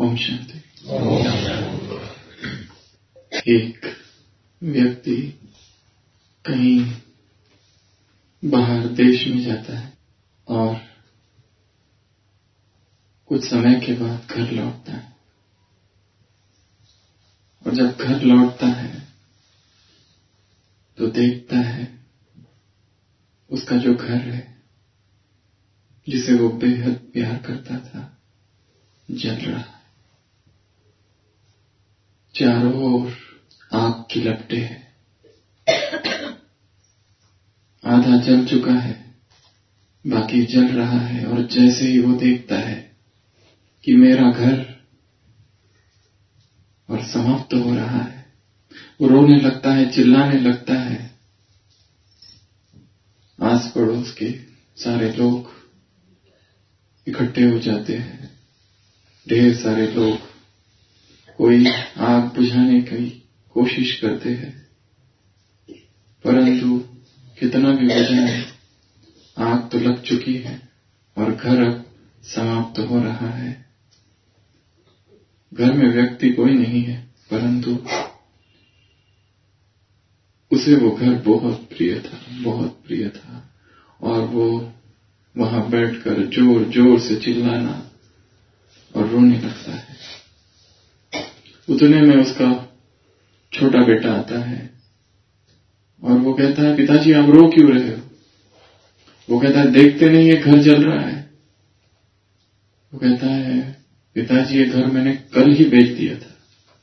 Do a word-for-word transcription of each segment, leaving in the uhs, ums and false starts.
ओम शांति। एक व्यक्ति कहीं बाहर देश में जाता है और कुछ समय के बाद घर लौटता है, और जब घर लौटता है तो देखता है उसका जो घर है जिसे वो बेहद प्यार करता था जल रहा है। चारों ओर आग की लपटें हैं, आधा जल चुका है, बाकी जल रहा है। और जैसे ही वो देखता है कि मेरा घर और समाप्त हो रहा है, वो रोने लगता है, चिल्लाने लगता है। आस पड़ोस के सारे लोग इकट्ठे हो जाते हैं, ढेर सारे लोग कोई आग बुझाने की कोशिश करते हैं, परंतु कितना भी बुझाए आग तो लग चुकी है और घर अब समाप्त हो रहा है। घर में व्यक्ति कोई नहीं है, परंतु उसे वो घर बहुत प्रिय था, बहुत प्रिय था। और वो वहां बैठकर जोर जोर से चिल्लाना और रोने लगता है। उतने में उसका छोटा बेटा आता है और वो कहता है, पिताजी आप रो क्यों रहे हो? वो कहता है, देखते नहीं ये घर जल रहा है। वो कहता है, पिताजी ये घर मैंने कल ही बेच दिया था,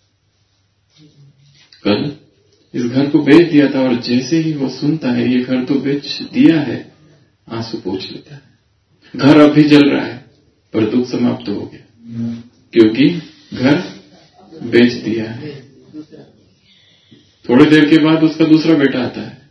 कल इस घर को बेच दिया था। और जैसे ही वो सुनता है ये घर तो बेच दिया है, आंसू पोंछ लेता है। घर अभी जल रहा है पर दुख समाप्त हो गया, क्योंकि घर बेच दिया है। थोड़ी देर के बाद उसका दूसरा बेटा आता है,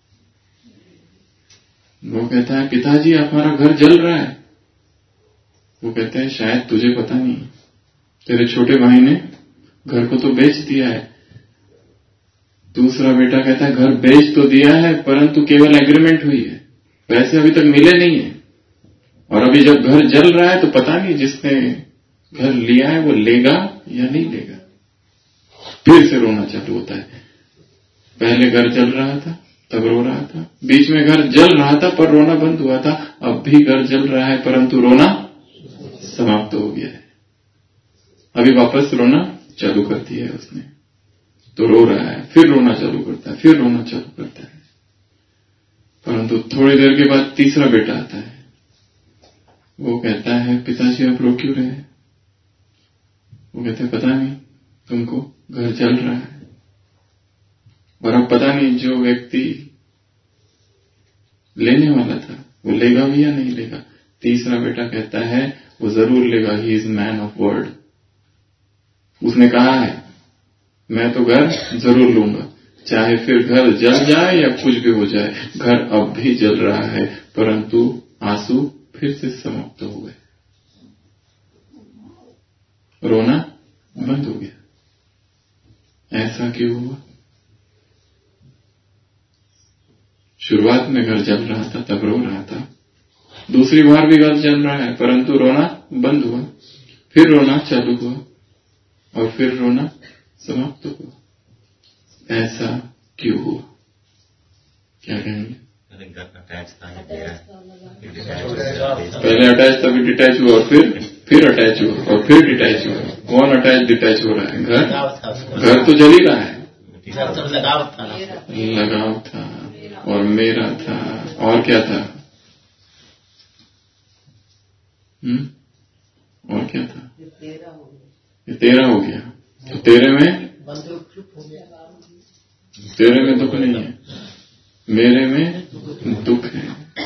वो कहता है, पिताजी हमारा घर जल रहा है। वो कहते हैं, शायद तुझे पता नहीं, तेरे छोटे भाई ने घर को तो बेच दिया है। दूसरा बेटा कहता है, घर बेच तो दिया है परंतु केवल एग्रीमेंट हुई है, पैसे अभी तक मिले नहीं है। और अभी जब घर जल रहा है तो पता नहीं जिसने घर लिया है वो लेगा या नहीं लेगा। फिर से रोना चालू होता है। पहले घर जल रहा था तब रो रहा था, बीच में घर जल रहा था पर रोना बंद हुआ था, अब भी घर जल रहा है परंतु रोना समाप्त हो गया है। अभी वापस रोना चालू कर दिया है उसने, तो रो रहा है, फिर रोना चालू करता है, फिर रोना चालू करता है। परंतु थोड़ी देर के बाद तीसरा बेटा आता है, वो कहता है, पिताजी आप रो क्यों रहे हैं? वो कहते हैं, पता नहीं, तुमको घर जल रहा है और अब पता नहीं जो व्यक्ति लेने वाला था वो लेगा भी या नहीं लेगा। तीसरा बेटा कहता है, वो जरूर लेगा, he is man of word. उसने कहा है मैं तो घर जरूर लूंगा, चाहे फिर घर जल जाए या कुछ भी हो जाए। घर अब भी जल रहा है परंतु आंसू फिर से समाप्त हो गए, रोना बंद हो गया। ऐसा क्यों हुआ? शुरुआत में घर जल रहा था तब रो रहा था, दूसरी बार भी घर जल रहा है परंतु रोना बंद हुआ, फिर रोना चालू हुआ और फिर रोना समाप्त हुआ। ऐसा क्यों हुआ? क्या कहेंगे? पहले अटैच तभी डिटैच हुआ और फिर फिर अटैच हुआ और फिर डिटैच हुआ। कौन अटैच डिटैच हो रहा है? घर घर तो जल ही रहा है। लगाव था, लगाव था और मेरा था और क्या था? हम्म और क्या था? ये तेरा हो गया। तो तेरे में तेरे में दुख नहीं है, मेरे में दुख है।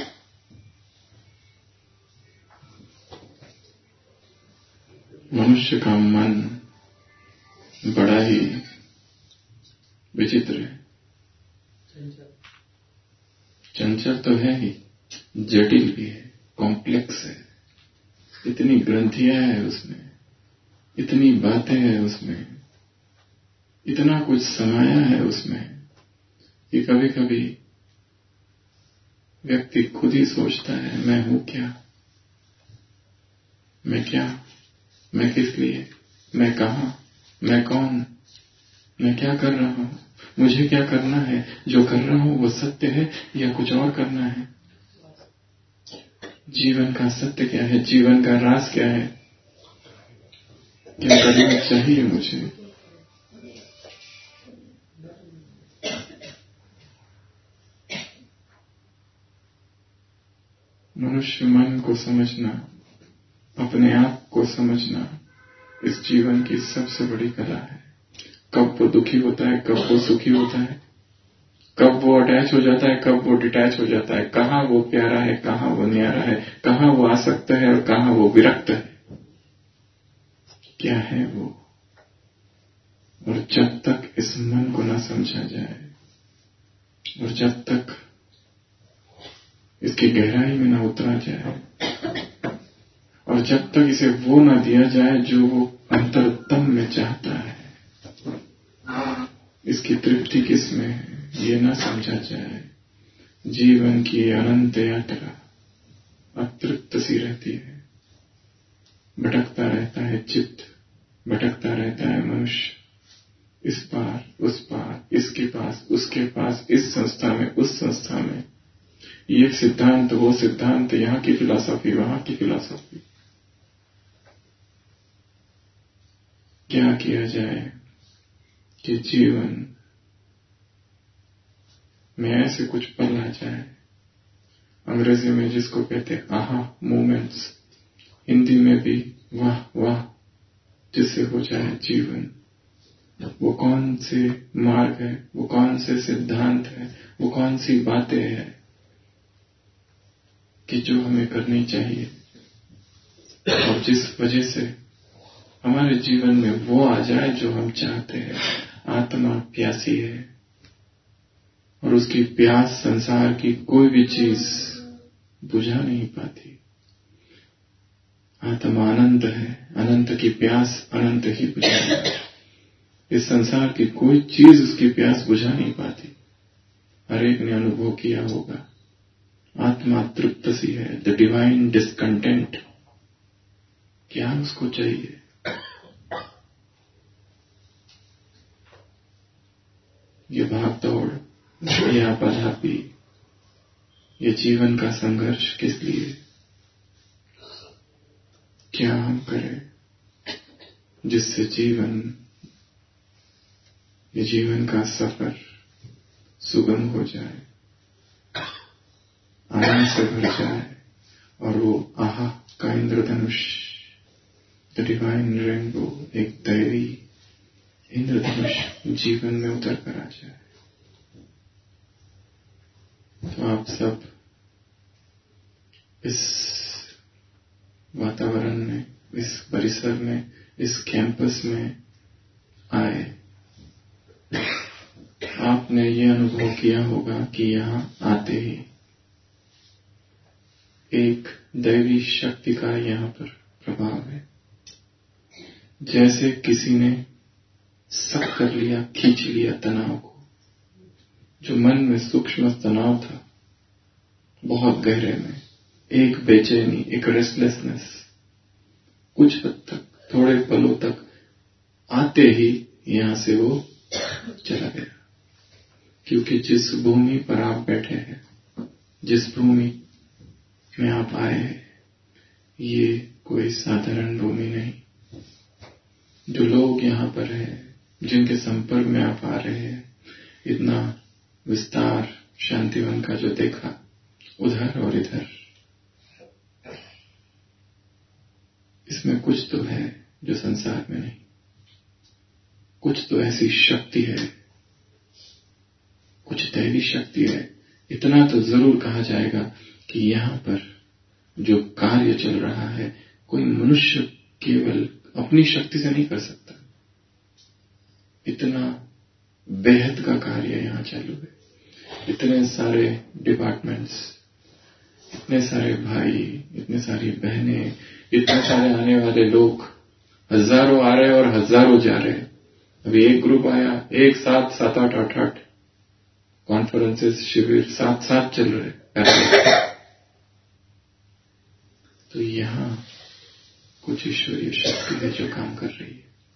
मनुष्य का मन बड़ा ही विचित्र है, चंचल तो है ही, जटिल भी है, कॉम्प्लेक्स है। इतनी ग्रंथियां है उसमें, इतनी बातें हैं उसमें, इतना कुछ समाया है उसमें कि कभी कभी व्यक्ति खुद ही सोचता है, मैं हूं क्या, मैं क्या, मैं किस लिए, मैं कहां, मैं कौन, मैं क्या कर रहा हूं, मुझे क्या करना है, जो कर रहा हूं वो सत्य है या कुछ और करना है, जीवन का सत्य क्या है, जीवन का राज क्या है, क्या करना चाहिए मुझे। मनुष्य मन को समझना, अपने आप को समझना इस जीवन की सबसे बड़ी कला है। कब वो दुखी होता है, कब वो सुखी होता है, कब वो अटैच हो जाता है, कब वो डिटैच हो जाता है, कहाँ वो प्यारा है, कहाँ वो न्यारा है, कहाँ वो आसक्त है और कहाँ वो विरक्त है, क्या है वो। और जब तक इस मन को न समझा जाए और जब तक इसकी गहराई में न उतरा जाए और जब तक इसे वो न दिया जाए जो वो अंतरतम में चाहता है, इसकी तृप्ति किसमें है ये न समझा जाए, जीवन की अनंत यात्रा अतृप्त सी रहती है। भटकता रहता है चित्त, भटकता रहता है मनुष्य, इस पार उस पार, इसके पास उसके पास, इस संस्था में उस संस्था में, ये सिद्धांत वो सिद्धांत, यहाँ की फिलॉसफी वहां की फिलॉसफी। क्या किया जाए कि जीवन में ऐसे कुछ पल आ जाए, अंग्रेजी में जिसको कहते हैं आहा मोमेंट्स, हिंदी में भी वाह वाह, जिससे हो जाए जीवन। वो कौन से मार्ग है, वो कौन से सिद्धांत है, वो कौन सी बातें हैं कि जो हमें करनी चाहिए और जिस वजह से हमारे जीवन में वो आ जाए जो हम चाहते हैं। आत्मा प्यासी है और उसकी प्यास संसार की कोई भी चीज बुझा नहीं पाती। आत्मा अनंत है, अनंत की प्यास अनंत ही बुझाएगी। इस संसार की कोई चीज उसकी प्यास बुझा नहीं पाती। हर एक ने अनुभव किया होगा, आत्मा तृप्त सी है, द डिवाइन डिस्कंटेंट। क्या उसको चाहिए? ये भाग दौड़, ये आपाधापी, ये जीवन का संघर्ष किस लिए? क्या हम करें जिससे जीवन, ये जीवन का सफर सुगम हो जाए, आनंद से भर जाए और वो आहा का इंद्रधनुष, द डिवाइन रेनबो, एक दैवी इंद्रधनुष जीवन में उतर कर आ जाए। तो आप सब इस वातावरण में, इस परिसर में, इस कैंपस में आए। आपने ये अनुभव किया होगा कि यहाँ आते ही एक दैवी शक्ति का यहाँ पर प्रभाव है। जैसे किसी ने सक कर लिया, खींच लिया तनाव को, जो मन में सूक्ष्म तनाव था, बहुत गहरे में एक बेचैनी, एक रेस्टलेसनेस, कुछ हद तक, थोड़े पलों तक आते ही यहां से वो चला गया। क्योंकि जिस भूमि पर आप बैठे हैं, जिस भूमि में आप आए हैं, ये कोई साधारण भूमि नहीं। जो लोग यहाँ पर हैं, जिनके संपर्क में आप आ रहे हैं, इतना विस्तार शांतिवन का जो देखा, उधर और इधर, इसमें कुछ तो है जो संसार में नहीं। कुछ तो ऐसी शक्ति है, कुछ दैवी शक्ति है। इतना तो जरूर कहा जाएगा कि यहाँ पर जो कार्य चल रहा है, कोई मनुष्य केवल अपनी शक्ति से नहीं कर सकता। इतना बेहद का कार्य यहाँ चालू है। इतने सारे डिपार्टमेंट्स, इतने सारे भाई, इतने सारी बहनें, इतने सारे आने वाले लोग, हजारों आ रहे और हजारों जा रहे। अभी एक ग्रुप आया, एक साथ सात आठ आठ आठ कॉन्फ्रेंसेस, शिविर साथ साथ चल रहे। तो यहाँ कुछ ईश्वरीय शक्ति है जो काम कर रही है।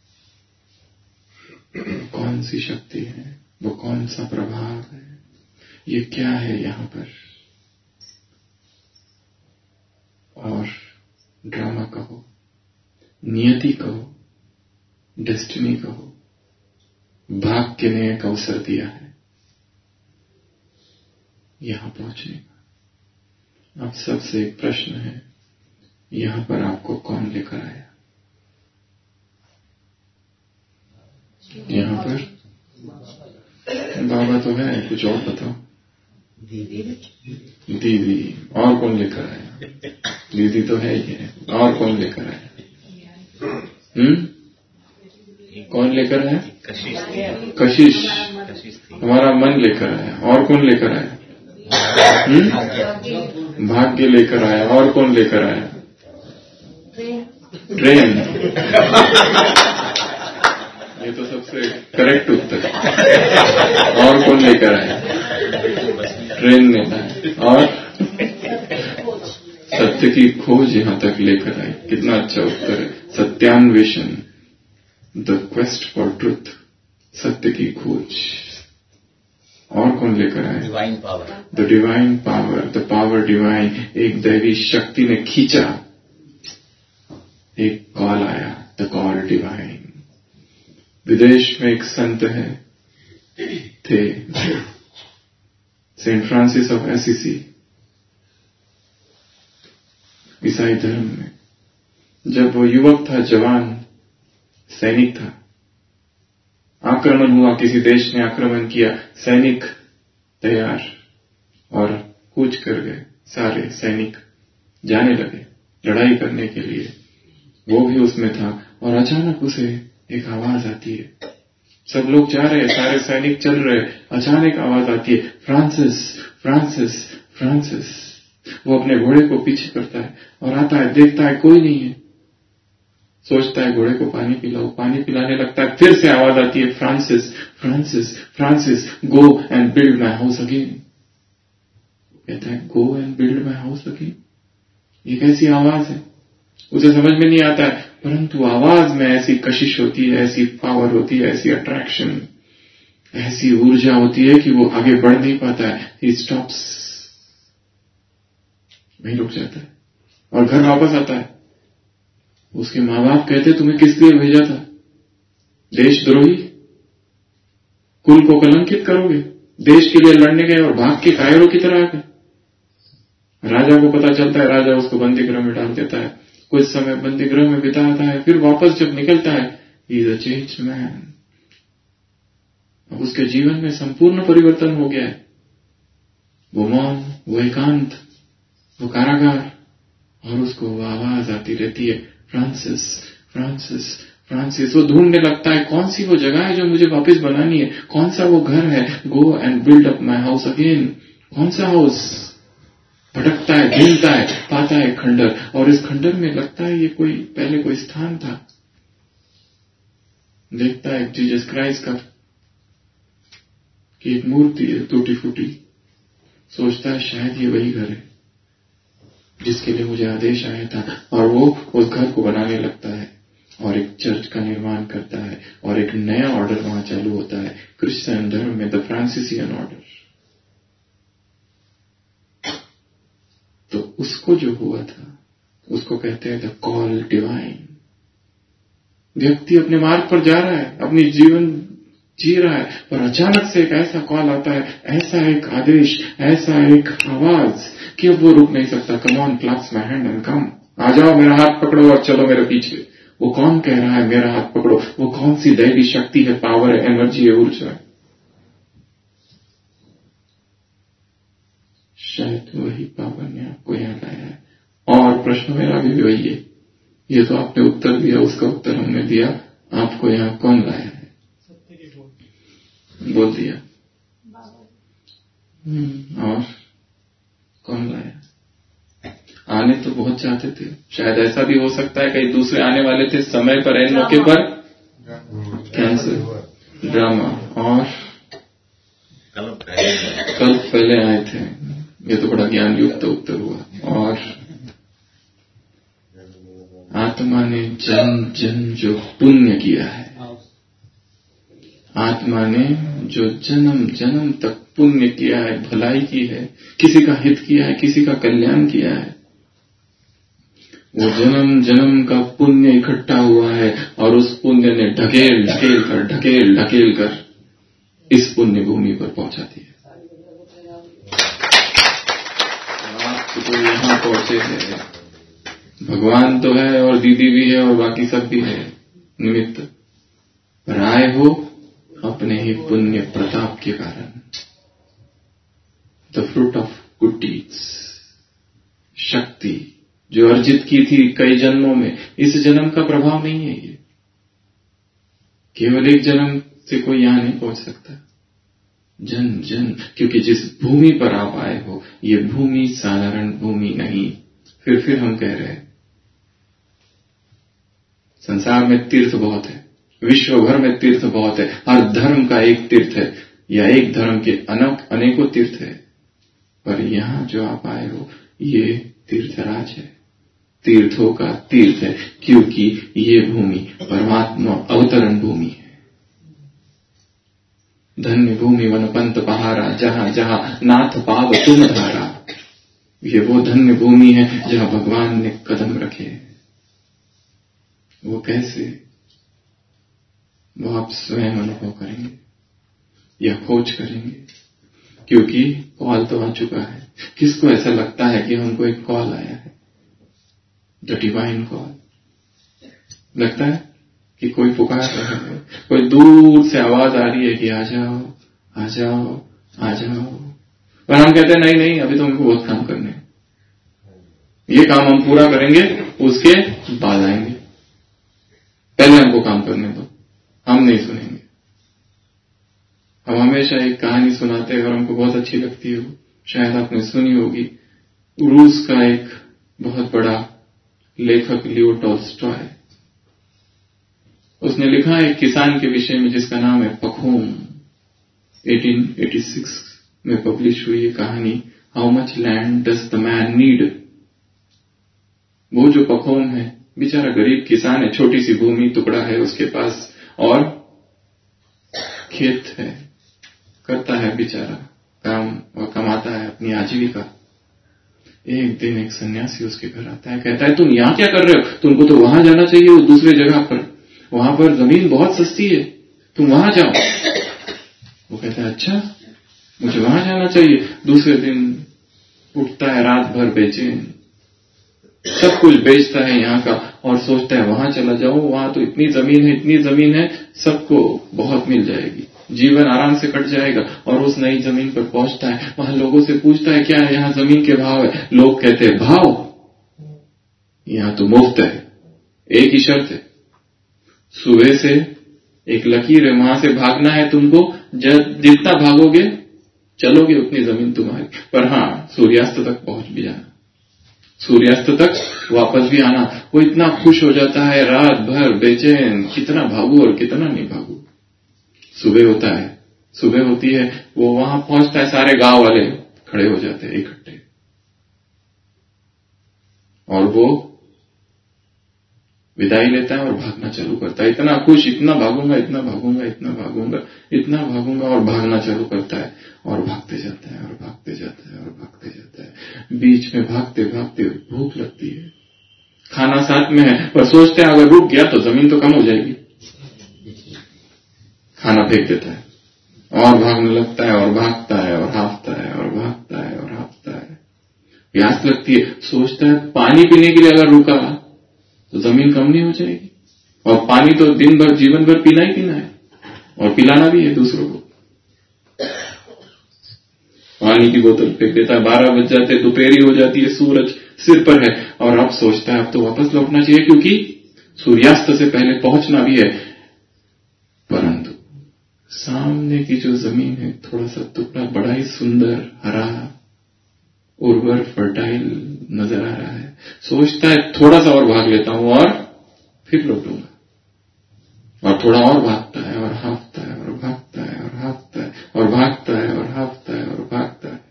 कौन सी शक्ति है, वो कौन सा प्रभाव है, ये क्या है यहां पर। और ड्रामा कहो, नियति कहो, डेस्टिनी कहो, भाग्य ने एक अवसर दिया है यहां पहुंचने का। अब सबसे एक प्रश्न है, यहां पर आपको कौन लेकर आया? यहां पर बाबा तो है, कुछ और बताओ। दीदी दीदी और कौन लेकर आया? दीदी तो है ही है, और कौन लेकर आया? हम्म कौन लेकर आया? कशिश। हमारा मन लेकर आया। और कौन लेकर आया? हम्म भाग्य लेकर आया। और कौन लेकर आया? ट्रेन। ये तो सबसे करेक्ट उत्तर। और कौन लेकर आया? ट्रेन ने आया। और सत्य की खोज यहां तक लेकर आए। कितना अच्छा उत्तर है। सत्यान्वेषण, द क्वेस्ट फॉर ट्रुथ, सत्य की खोज। और कौन लेकर आए? Divine power, the divine power, the power divine. एक दैवी शक्ति ने खींचा, एक कॉल आया, द कॉल डिवाइन। विदेश में एक संत है थे, सेंट फ्रांसिस ऑफ एसिसी, ईसाई धर्म में। जब वो युवक था, जवान सैनिक था, आक्रमण हुआ, किसी देश ने आक्रमण किया, सैनिक तैयार और कूच कर गए। सारे सैनिक जाने लगे लड़ाई करने के लिए, वो भी उसमें था। और अचानक उसे एक आवाज आती है, सब लोग जा रहे हैं, सारे सैनिक चल रहे, अचानक आवाज आती है, फ्रांसिस फ्रांसिस फ्रांसिस। वो अपने घोड़े को पीछे करता है और आता है, देखता है कोई नहीं है, सोचता है घोड़े को पानी पिलाओ, पानी पिलाने लगता है, फिर से आवाज आती है, Francis Francis Francis, go and build my house again. कहता है, go and build my house again, ये कैसी आवाज है? उसे समझ में नहीं आता है, परंतु आवाज में ऐसी कशिश होती है, ऐसी पावर होती है, ऐसी अट्रैक्शन, ऐसी ऊर्जा होती है कि वो आगे बढ़ नहीं पाता है। ही स्टॉप्स, वहीं रुक जाता है और घर वापस आता है। उसके माँ बाप कहते, तुम्हें किस लिए भेजा था? देशद्रोही, कुल को कलंकित करोगे, देश के लिए लड़ने गए और भाग के कायरों की तरह आ गए। राजा को पता चलता है, राजा उसको बंदी गृह में डाल देता है, कुछ समय बंदी गृह में बिताता है, फिर वापस जब निकलता है, he is a changed man. अब उसके जीवन में संपूर्ण परिवर्तन हो गया है। वो मौन, वो एकांत, वो कारागार, और उसको वो आवाज आती रहती है, फ्रांसिस फ्रांसिस फ्रांसिस। वो ढूंढने लगता है, कौन सी वो जगह है जो मुझे वापस बनानी है, कौन सा वो घर है, go and build up my house again. कौन सा हाउस? भटकता है, ढूंढता है, पाता है खंडर, और इस खंडर में लगता है ये कोई पहले कोई स्थान था। देखता है जीसस क्राइस्ट का कि एक मूर्ति है टूटी फूटी, सोचता है शायद ये वही घर है जिसके लिए मुझे आदेश आया था, और वो उस घर को बनाने लगता है और एक चर्च का निर्माण करता है, और एक नया ऑर्डर वहां चालू होता है, क्रिश्चियन धर्म में, द फ्रांसिसियन ऑर्डर। तो उसको जो हुआ था उसको कहते हैं द कॉल डिवाइन। व्यक्ति अपने मार्ग पर जा रहा है, अपनी जीवन जी रहा है, और अचानक से एक ऐसा कॉल आता है, ऐसा एक आदेश, ऐसा एक आवाज कि अब वो रुक नहीं सकता। Come on, claps my hand and come, आ जाओ, मेरा हाथ पकड़ो और चलो मेरे पीछे। वो कौन कह रहा है मेरा हाथ पकड़ो? वो कौन सी दैवी शक्ति है, पावर है, एनर्जी है, ऊर्जा है? शायद वही पावर ने आपको यहां लाया है। और प्रश्न मेरा भी वही है, ये तो आपने उत्तर दिया, उसका उत्तर हमने दिया, आपको यहां कौन लाया है? बोल दिया। और कौन लाया? आने तो बहुत चाहते थे, शायद ऐसा भी हो सकता है कई दूसरे आने वाले थे समय पर, एन मौके पर कैंसर, ड्रामा, और कल पहले आए थे। ये तो बड़ा ज्ञान युक्त उत्तर हुआ। और आत्मा ने जन्म जन्म जो पुण्य किया है, आत्मा ने जो जन्म जन्म तक पुण्य किया है, भलाई की है, किसी का हित किया है, किसी का कल्याण किया है, वो जन्म जन्म का पुण्य इकट्ठा हुआ है और उस पुण्य ने ढकेल ढकेल कर ढकेल ढकेल कर इस पुण्य भूमि पर पहुंचा दिया। आप तो यहां पहुंचे हैं, भगवान तो है और दीदी भी है और बाकी सब भी है निमित्त, पर आए हो अपने ही पुण्य प्रताप के कारण। The fruit of good deeds, शक्ति जो अर्जित की थी कई जन्मों में, इस जन्म का प्रभाव नहीं है ये। केवल एक जन्म से कोई यहां नहीं पहुंच सकता, जन जन, क्योंकि जिस भूमि पर आप आए हो ये भूमि साधारण भूमि नहीं। फिर फिर हम कह रहे हैं संसार में तीर्थ बहुत है, विश्व भर में तीर्थ बहुत है, हर धर्म का एक तीर्थ है या एक धर्म के अनेक अनेकों तीर्थ है, पर यहां जो आप आए हो ये तीर्थराज है, तीर्थों का तीर्थ है, क्योंकि ये भूमि परमात्मा अवतरण भूमि है। धन्य भूमि वनपंत पहारा, जहां जहां नाथ पाव तुम धारा। ये वो धन्य भूमि है जहां भगवान ने कदम रखे। वो कैसे, वो आप स्वयं अनुभव करेंगे या खोज करेंगे, क्योंकि कॉल तो आ चुका है। किसको ऐसा लगता है कि हमको एक कॉल आया है, द डिवाइन कॉल? लगता है कि कोई पुकार रहा है, कोई दूर से आवाज आ रही है कि आ जाओ आ जाओ आ जाओ, और हम कहते हैं नहीं नहीं अभी तो हमको बहुत काम करने हैं, ये काम हम पूरा करेंगे उसके बाद आएंगे, पहले हमको काम करने दो, हम नहीं सुनेंगे। हम हमेशा एक कहानी सुनाते हैं और हमको बहुत अच्छी लगती है, वो शायद आपने सुनी होगी। रूस का एक बहुत बड़ा लेखक लियो टॉल्स्टॉय, उसने लिखा है एक किसान के विषय में जिसका नाम है पखोम। अठारह सौ छियासी में पब्लिश हुई ये कहानी, how much land does the man need. वो जो पखोम है बेचारा गरीब किसान है, छोटी सी भूमि टुकड़ा है उसके पास और खेत है, करता है बेचारा काम और कमाता है अपनी आजीविका। एक दिन एक सन्यासी उसके घर आता है, कहता है तुम यहां क्या कर रहे हो, तुमको तो वहां जाना चाहिए उस दूसरे जगह पर, वहां पर जमीन बहुत सस्ती है, तुम वहां जाओ। वो कहता है अच्छा मुझे वहां जाना चाहिए। दूसरे दिन उठता है रात भर बेचैन, सब कुछ बेचता है यहाँ का और सोचता है वहां चला जाऊं, वहां तो इतनी जमीन है इतनी जमीन है, सबको बहुत मिल जाएगी, जीवन आराम से कट जाएगा। और उस नई जमीन पर पहुंचता है, वहां लोगों से पूछता है क्या यहाँ जमीन के भाव है। लोग कहते हैं भाव, यहां तो मुफ्त है, एक ही शर्त है, सुबह से एक लकीर है वहां से भागना है तुमको, जब जितना भागोगे चलोगे उतनी जमीन तुम्हारी, पर हाँ सूर्यास्त तक पहुंच भी जाना, सूर्यास्त तक वापस भी आना। वो इतना खुश हो जाता है, रात भर बेचैन, कितना भागू और कितना नहीं भागू। सुबह होता है, सुबह होती है, वो वहां पहुंचता है, सारे गांव वाले खड़े हो जाते हैं इकट्ठे, और वो विदाई लेता है और भागना चालू करता है, इतना खुश, इतना भागूंगा इतना भागूंगा इतना भागूंगा इतना भागूंगा, और भागना चालू करता है और भागते जाता है और भागते जाता है और भागते जाता है। बीच में भागते भागते भूख लगती है, खाना साथ में है, पर सोचते हैं अगर रुक गया तो जमीन तो कम हो जाएगी, खाना फेंक देता है और भागने लगता है और भागता है और हाँफता है और भागता है और हाँफता है। प्यास लगती है, सोचता है पानी पीने के लिए अगर रुका तो जमीन कम नहीं हो जाएगी, और पानी तो दिन भर जीवन भर पीना ही पीना है और पिलाना भी है दूसरों को। पानी की बोतल फेंक देता है, बारह बज जाते, दोपहरी हो जाती है, सूरज सिर पर है, और अब सोचता है अब तो वापस लौटना चाहिए क्योंकि सूर्यास्त से पहले पहुंचना भी है। परंतु सामने की जो जमीन है, थोड़ा सा टुकड़ा बड़ा ही सुंदर, हरा, उर्वर, फर्टाइल नजर आ रहा है। सोचता है थोड़ा सा और भाग लेता हूं और फिर लौटूंगा, और थोड़ा और भागता है और हाँफता है और भागता है और हाँफता है और भागता है और हाँफता है और भागता है।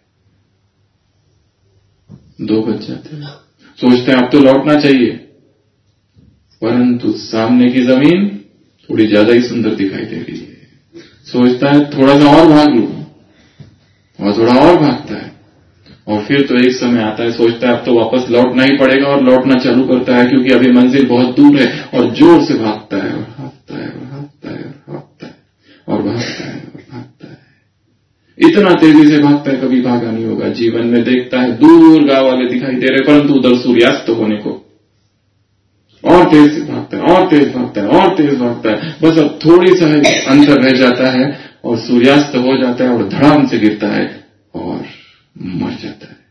दो बज जाते हैं, सोचते हैं अब तो लौटना चाहिए, परंतु सामने की जमीन थोड़ी ज्यादा ही सुंदर दिखाई दे रही है, सोचता है थोड़ा सा और भाग लूं, और थोड़ा और भागता है, और फिर तो एक समय आता है सोचता है अब तो वापस लौटना ही पड़ेगा, और लौटना चालू करता है क्योंकि अभी मंजिल बहुत दूर है, और जोर से भागता है और भागता है और भागता है और भागता है और भागता है और भागता है। इतना तेजी से भागता है कभी भागा नहीं होगा जीवन में। देखता है दूर गांव वाले दिखाई दे रहे, परंतु उधर सूर्यास्त होने को, और तेज से भागता है और तेज भागता है और तेज भागता है। बस अब थोड़ी सा अंतर रह जाता है और सूर्यास्त हो जाता है और धड़ाम से गिरता है और मर जाता है।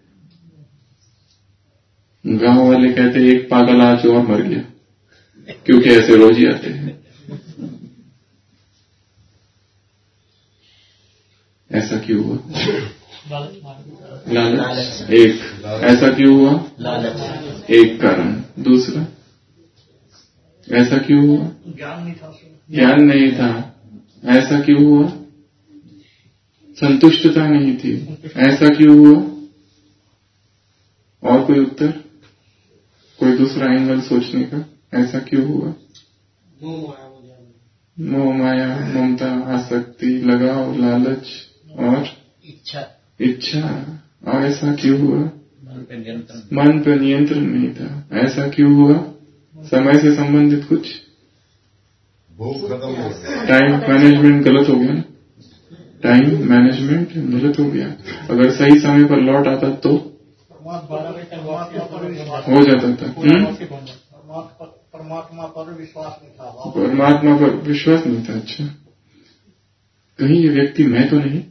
गांव वाले कहते हैं एक पागल आज और मर गया, क्योंकि ऐसे रोज ही आते हैं। ऐसा क्यों हुआ? लालच एक। ऐसा क्यों हुआ? लालच एक कारण। दूसरा, ऐसा क्यों हुआ? ज्ञान नहीं था। ज्ञान नहीं था। ऐसा क्यों हुआ? संतुष्टता नहीं थी। ऐसा क्यों हुआ? और कोई उत्तर, कोई दूसरा एंगल सोचने का? ऐसा क्यों हुआ? मोह माया, ममता, आसक्ति, लगाव, लालच और इच्छा। इच्छा। और ऐसा क्यों हुआ? मन पर नियंत्रण नहीं था। ऐसा क्यों हुआ? समय से संबंधित कुछ, टाइम मैनेजमेंट गलत हो गया। टाइम मैनेजमेंट गलत हो गया। अगर सही समय पर लौट आता तो हो जाता था। परमात्मा पर विश्वास नहीं था। परमात्मा पर विश्वास नहीं था। अच्छा, कहीं ये व्यक्ति मैं तो नहीं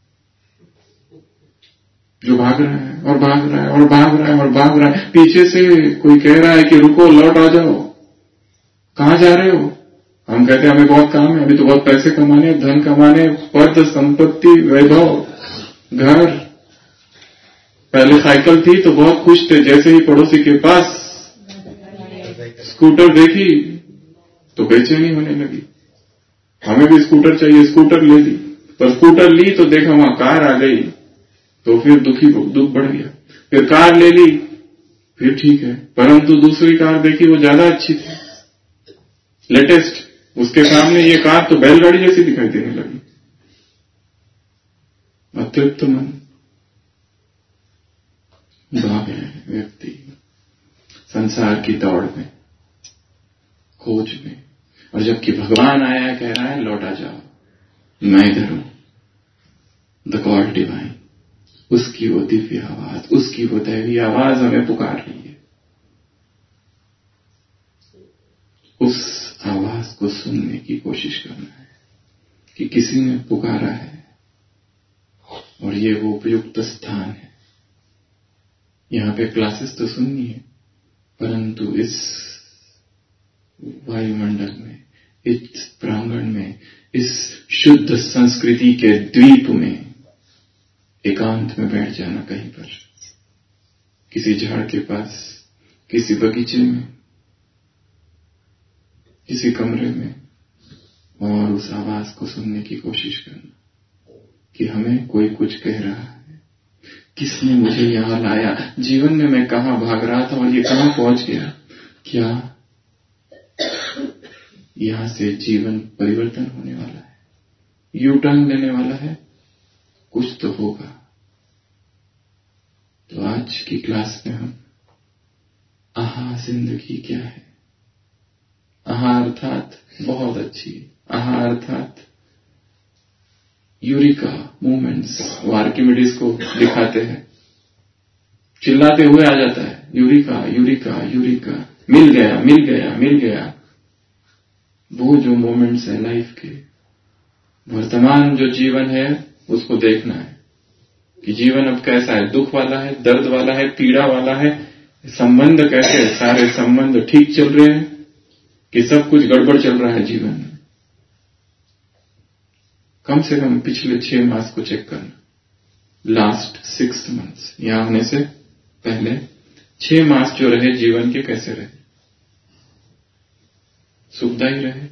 जो भाग रहा है और भाग रहा है और भाग रहा है और भाग रहा है? पीछे से कोई कह रहा है कि रुको, लौट आ जाओ। कहां जा रहे हो? हम कहते हैं हमें बहुत काम है, अभी तो बहुत पैसे कमाने, धन कमाने, पद, संपत्ति, वैभव, घर। पहले साइकिल थी तो बहुत खुश थे, जैसे ही पड़ोसी के पास स्कूटर देखी तो बेचैनी होने लगी। हमें भी स्कूटर चाहिए, स्कूटर ले ली। पर स्कूटर ली तो देखा वहां कार आ गई तो फिर दुखी दुख बढ़ गया। फिर कार ले ली, फिर ठीक है, परंतु दूसरी कार देखी वो ज्यादा अच्छी थी, लेटेस्ट। उसके सामने ये कार तो बैलगाड़ी जैसी दिखाई देने लगी। अतृप्त मन, भाग रहे व्यक्ति संसार की दौड़ में, खोज में, और जबकि भगवान आया है, कह रहा है लौट आ जाओ, मैं इधर हूं। द गॉड डिवाइन, उसकी वो दिव्य आवाज, उसकी वो दैवी आवाज हमें पुकार रही है। उस आवाज को सुनने की कोशिश करना है कि किसी ने पुकारा है और ये वो उपयुक्त स्थान है। यहां पे क्लासेस तो सुननी है, परंतु इस वायुमंडल में, इस प्रांगण में, इस शुद्ध संस्कृति के द्वीप में एकांत में बैठ जाना, कहीं पर किसी झाड़ के पास, किसी बगीचे में, किसी कमरे में, और उस आवाज को सुनने की कोशिश करना कि हमें कोई कुछ कह रहा है। किसने मुझे यहां लाया? जीवन में मैं कहां भाग रहा था और ये कहां पहुंच गया? क्या यहां से जीवन परिवर्तन होने वाला है? यू टर्न लेने वाला है? कुछ तो होगा। तो आज की क्लास में हम आहा जिंदगी क्या है, आहा अर्थात बहुत अच्छी, आहा अर्थात यूरिका मूवमेंट्स। वो आर्किमिडीज को दिखाते हैं, चिल्लाते हुए आ जाता है, यूरिका यूरिका यूरिका, मिल गया मिल गया मिल गया। वो जो मोमेंट्स है लाइफ के, वर्तमान जो जीवन है, उसको देखना है कि जीवन अब कैसा है, दुख वाला है, दर्द वाला है, पीड़ा वाला है, संबंध कैसे, सारे संबंध ठीक चल रहे हैं कि सब कुछ गड़बड़ चल रहा है जीवन में। कम से कम पिछले छह मास को चेक करना, लास्ट सिक्स मंथ्स, यहां आने से पहले छह मास जो रहे जीवन के, कैसे रहे? सुखदायी रहे,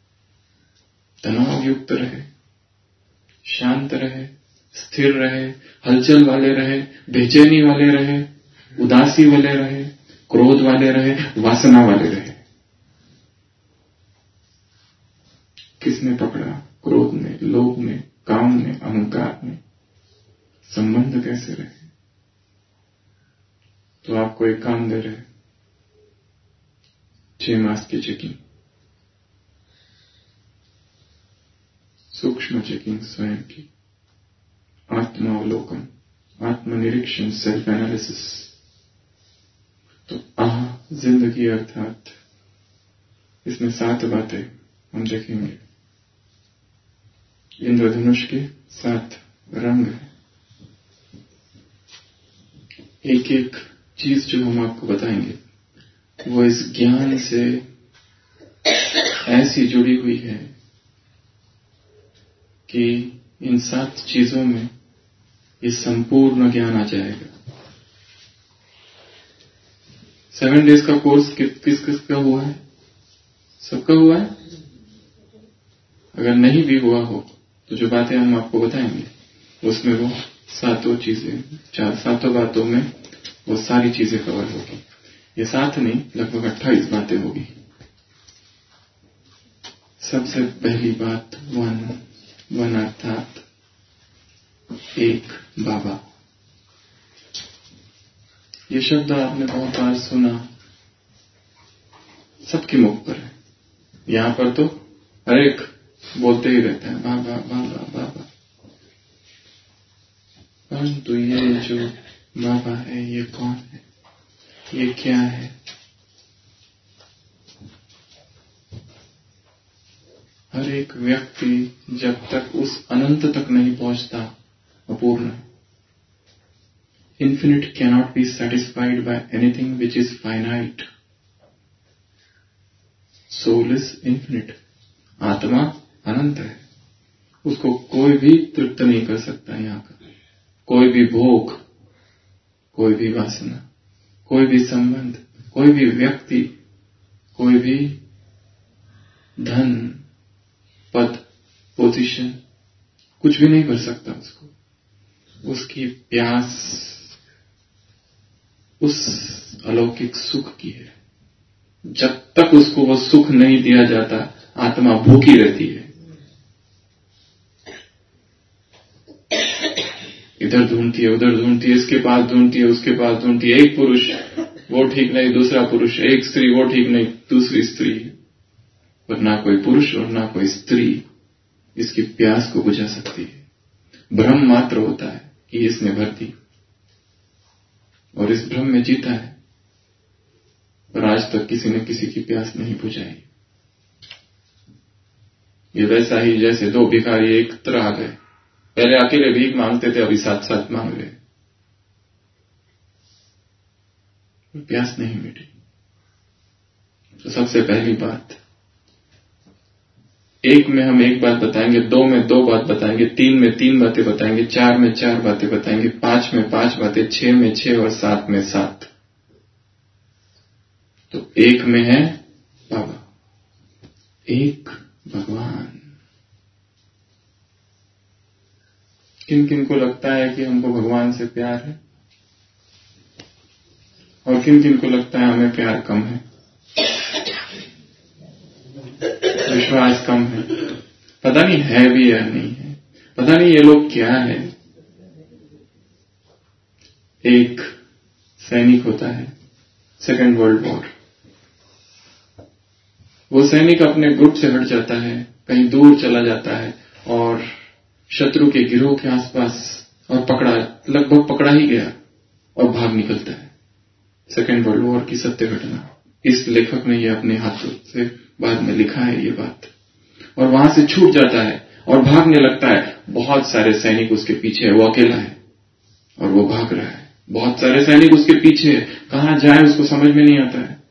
तनाव युक्त रहे, शांत रहे, स्थिर रहे, हलचल वाले रहे, बेचैनी वाले रहे, उदासी वाले रहे, क्रोध वाले रहे, वासना वाले रहे? किसने पकड़ा? क्रोध में, लोभ में, काम में, अहंकार में संबंध कैसे रहे? तो आपको एक काम दे रहे, छह मास की चेकिंग, सूक्ष्म चेकिंग स्वयं की, आत्मावलोकन, आत्मनिरीक्षण, सेल्फ एनालिसिस। तो आह जिंदगी अर्थात इसमें सात बातें हम देखेंगे। इंद्रधनुष के सात रंग हैं। एक एक चीज जो हम आपको बताएंगे वो इस ज्ञान से ऐसी जुड़ी हुई है कि इन सात चीजों में ये संपूर्ण ज्ञान आ जाएगा। सेवन डेज का कोर्स किस किस किस का हुआ है? सबका हुआ है? अगर नहीं भी हुआ हो तो जो बातें हम आपको बताएंगे उसमें वो सातों चीजें, चार सातों बातों में वो सारी चीजें कवर होगी। ये सात नहीं, लगभग अट्ठाईस बातें होगी। सबसे पहली बात वन, वन अर्थात एक बाबा। ये शब्द आपने बहुत बार सुना, सबके मुख पर है। यहां पर तो हर एक बोलते ही रहता है बाबा बाबा बाबा। परंतु ये जो बाबा है ये कौन है, ये क्या है? हर एक व्यक्ति जब तक उस अनंत तक नहीं पहुंचता अपूर्ण है। Infinite cannot be satisfied by anything which is finite. Soul is infinite. आत्मा अनंत है, उसको कोई भी तृप्त नहीं कर सकता। यहाँ का कोई भी भोग, कोई भी वासना, कोई भी संबंध, कोई भी व्यक्ति, कोई भी धन, पद, पोजीशन, कुछ भी नहीं कर सकता उसको। उसकी प्यास उस अलौकिक सुख की है। जब तक उसको वो सुख नहीं दिया जाता आत्मा भूखी रहती है। इधर ढूंढती है, उधर ढूंढती है, इसके पास ढूंढती है, उसके पास ढूंढती है। एक पुरुष वो ठीक नहीं, दूसरा पुरुष, एक स्त्री वो ठीक नहीं, दूसरी स्त्री। पर ना कोई पुरुष और ना कोई स्त्री इसकी प्यास को बुझा सकती है। भ्रम मात्र होता है कि इसने भर दी और इस भ्रम में जीता है, पर आज तक किसी ने किसी की प्यास नहीं बुझाई। ये वैसा ही जैसे दो भिखारी एक तरह आ गए, पहले अकेले भीख मांगते थे, अभी साथ साथ मांग रहे, प्यास नहीं मिटी। तो सबसे पहली बात, एक में हम एक बात बताएंगे, दो में दो बात बताएंगे, तीन में तीन बातें बताएंगे, चार में चार बातें बताएंगे, पांच में पांच बातें, छह में छह और सात में सात। तो एक में है बाबा, एक भगवान। किन किन को लगता है कि हमको भगवान से प्यार है और किन किन को लगता है हमें प्यार कम है, विश्वास कम है? पता नहीं है भी या नहीं है, पता नहीं ये लोग क्या है। एक सैनिक होता है, सेकेंड वर्ल्ड वॉर, वो सैनिक अपने ग्रुप से हट जाता है, कहीं दूर चला जाता है और शत्रु के गिरोह के आसपास और पकड़ा, लगभग पकड़ा ही गया और भाग निकलता है। सेकेंड वर्ल्ड वॉर की सत्य घटना। इस लेखक ने ये अपने हाथों से बाद में लिखा है ये बात। और वहां से छूट जाता है और भागने लगता है। बहुत सारे सैनिक उसके पीछे है, वो अकेला है और वो भाग रहा है। बहुत सारे सैनिक उसके पीछे है, कहां जाए उसको समझ में नहीं आता है।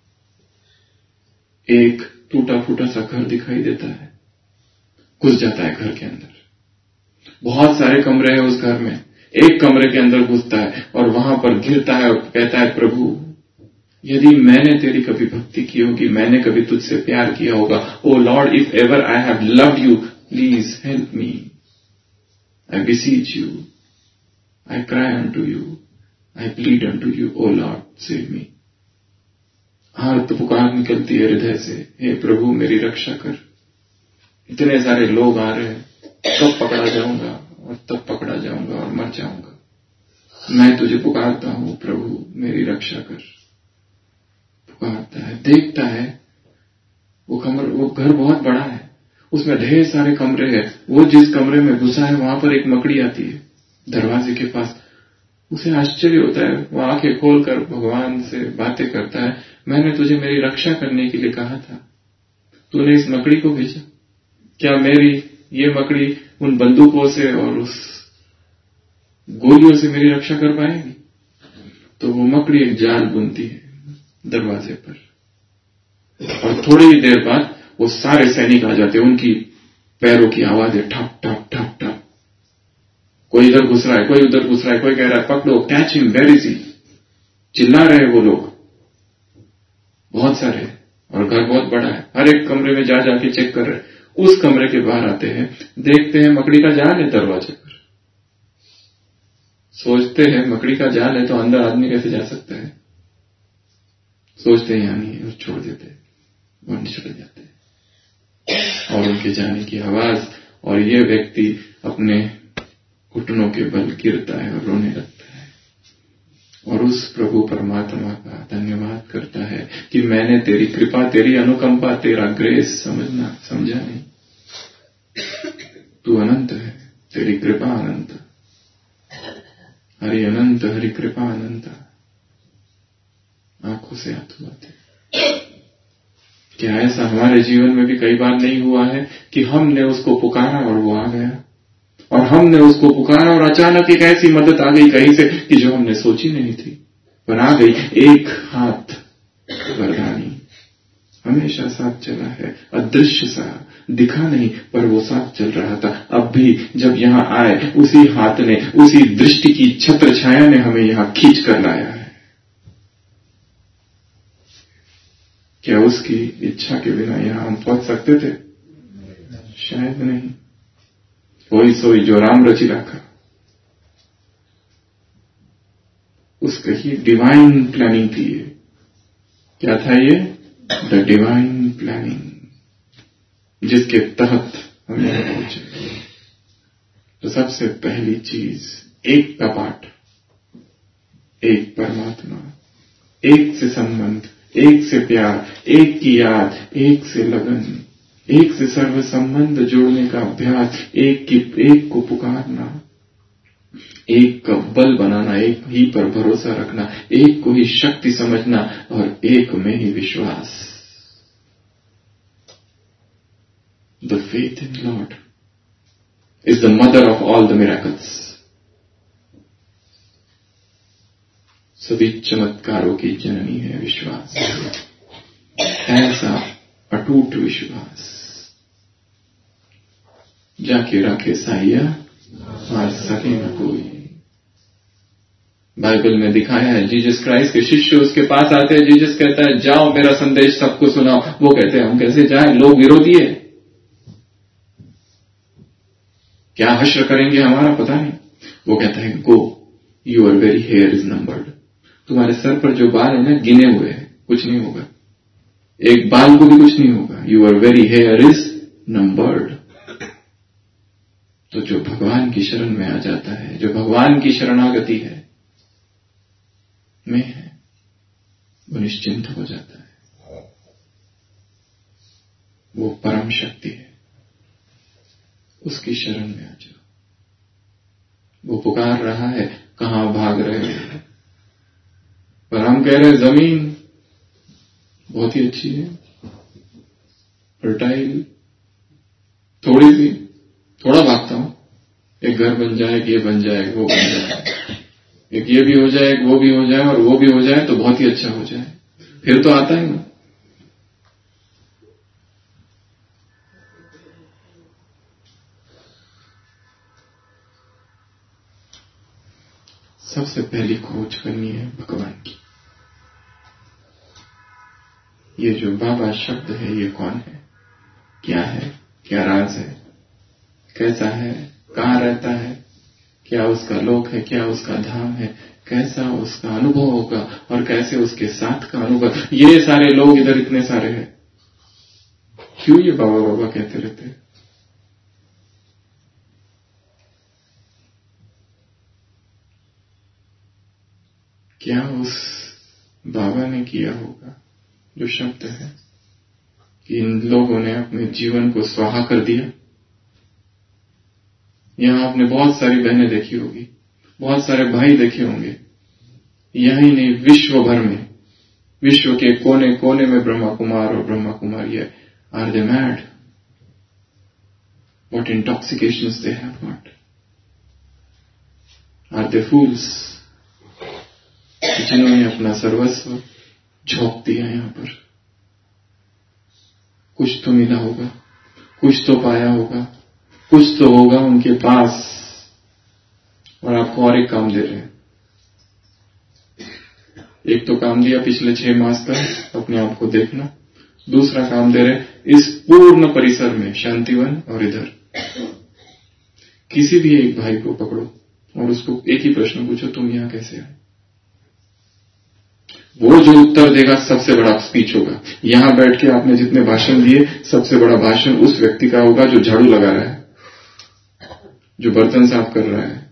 एक टूटा फूटा सा घर दिखाई देता है, घुस जाता है घर के अंदर। बहुत सारे कमरे हैं उस घर में, एक कमरे के अंदर घुसता है और वहां पर गिरता है और कहता है, प्रभु यदि मैंने तेरी कभी भक्ति की होगी, मैंने कभी तुझसे प्यार किया होगा, O Lord, if ever I have loved you, please help me, I beseech you, I cry unto you, I plead unto you, O Lord save me. हाँ तो पुकार निकलती है हृदय से, हे प्रभु मेरी रक्षा कर। इतने सारे लोग आ रहे हैं, कब पकड़ा जाऊंगा और तब पकड़ा जाऊंगा और मर जाऊंगा। मैं तुझे पुकारता हूं प्रभु, मेरी रक्षा कर। पुकारता है, देखता है वो कमर, वो घर बहुत बड़ा है, उसमें ढेर सारे कमरे हैं। वो जिस कमरे में घुसा है वहां पर एक मकड़ी आती है दरवाजे के पास। उसे आश्चर्य होता है, वो आंखें खोलकर भगवान से बातें करता है, मैंने तुझे मेरी रक्षा करने के लिए कहा था, तूने इस मकड़ी को भेजा, क्या मेरी ये मकड़ी उन बंदूकों से और उस गोलियों से मेरी रक्षा कर पाएगी? तो वो मकड़ी एक जाल बुनती है दरवाजे पर, और थोड़ी ही देर बाद वो सारे सैनिक आ जाते हैं, उनकी पैरों की आवाजें ठप ठप ठप ठप, कोई इधर घुस रहा है, कोई उधर घुस रहा है, कोई कह रहा है पकड़ो, catch him, where is he, चिल्ला रहे वो लोग बहुत सारे, और घर बहुत बड़ा है, हर एक कमरे में जा जाके चेक कर रहे हैं। उस कमरे के बाहर आते हैं, देखते हैं मकड़ी का जाल है दरवाजे पर। सोचते हैं मकड़ी का जाल है तो अंदर आदमी कैसे जा सकता है, सोचते हैं यानी और छोड़ देते हैं, वहां चले जाते हैं। और उनके जाने की आवाज, और ये व्यक्ति अपने घुटनों के बल गिरता है और रोने लगता है, और उस प्रभु परमात्मा का धन्यवाद करता है कि मैंने तेरी कृपा, तेरी अनुकंपा, तेरा ग्रेस समझना समझा नहीं। तू अनंत है, तेरी कृपा अनंत, हरि अनंत, हरि कृपा अनंत। आंखों से आंसू आते। क्या ऐसा हमारे जीवन में भी कई बार नहीं हुआ है कि हमने उसको पुकारा और वो आ गया, और हमने उसको पुकारा और अचानक एक ऐसी मदद आ गई कहीं से कि जो हमने सोची नहीं थी, पर आ गई। एक हाथ वरदानी हमेशा साथ चला है, अदृश्य सा, दिखा नहीं पर वो साथ चल रहा था। अब भी जब यहां आए, उसी हाथ ने, उसी दृष्टि की छत्र छाया ने हमें यहां खींच कर लाया है। क्या उसकी इच्छा के बिना यहां हम पहुंच सकते थे? शायद नहीं। कोई सोई जो राम रचि रखा, उसका ही डिवाइन प्लानिंग थी ये। क्या था ये? द डिवाइन प्लानिंग, जिसके तहत हम यहां पहुंचे। तो सबसे पहली चीज, एक कपाट, एक परमात्मा, एक से संबंध, एक से प्यार, एक की याद, एक से लगन, एक से सर्व संबंध जोड़ने का अभ्यास, एक की एक को पुकारना, एक का बल बनाना, एक ही पर भरोसा रखना, एक को ही शक्ति समझना, और एक में ही विश्वास। The faith in Lord is the mother of all the miracles. सभी चमत्कारों की जननी है विश्वास। ऐसा अटूट विश्वास, जाके रखे साइया मार सके न कोई। बाइबल में दिखाया है, जीसस क्राइस्ट के शिष्य उसके पास आते हैं, जीसस कहता है जाओ मेरा संदेश सबको सुनाओ। वो कहते हैं हम कैसे जाएं, लोग विरोधी है, क्या हश्र करेंगे हमारा पता नहीं। वो कहता है go, your very hair is numbered. तुम्हारे सर पर जो बाल है ना, गिने हुए हैं, कुछ नहीं होगा, एक बाल को भी कुछ नहीं होगा। Your very hair is numbered. तो जो भगवान की शरण में आ जाता है, जो भगवान की शरणागति है में है, वो निश्चिंत हो जाता है। वो परम शक्ति है, उसकी शरण में आ जाओ। वो पुकार रहा है, कहां भाग रहे हो? पर हम कह रहे हैं जमीन बहुत ही अच्छी है, फर्टाइल, थोड़ी सी, थोड़ा भागता हूं, एक घर बन जाए, ये बन जाए, वो बन जाए, एक ये भी हो जाए, एक वो भी हो जाए, और वो भी हो जाए तो बहुत ही अच्छा हो जाए, फिर तो आता है ना। सबसे पहली खोज करनी है भगवान की। ये जो बाबा शब्द है, ये कौन है, क्या है, क्या राज है, कैसा है, कहां रहता है, क्या उसका लोक है, क्या उसका धाम है, कैसा उसका अनुभव होगा, और कैसे उसके साथ का अनुभव। ये सारे लोग इधर इतने सारे हैं, क्यों ये बाबा बाबा कहते रहते हैं? क्या उस बाबा ने किया होगा जो शब्द है कि इन लोगों ने अपने जीवन को स्वाहा कर दिया। यहां आपने बहुत सारी बहनें देखी होगी, बहुत सारे भाई देखे होंगे। यही नहीं, विश्व भर में, विश्व के कोने कोने में ब्रह्मा कुमार और ब्रह्मा कुमारी है। Are they mad? What intoxications they have got? Are they fools? जिन्होंने अपना सर्वस्व झोंक दिया यहां पर। कुछ तो मिला होगा, कुछ तो पाया होगा, कुछ तो होगा उनके पास, और आपको और एक काम दे रहे हैं। एक तो काम दिया पिछले छह मास तक अपने आप को देखना, दूसरा काम दे रहे इस पूर्ण परिसर में, शांतिवन और इधर किसी भी एक भाई को पकड़ो और उसको एक ही प्रश्न पूछो, तुम यहां कैसे आए? वो जो उत्तर देगा सबसे बड़ा स्पीच होगा। यहां बैठ के आपने जितने भाषण दिए, सबसे बड़ा भाषण उस व्यक्ति का होगा जो झाड़ू लगा रहा है, जो बर्तन साफ कर रहा है,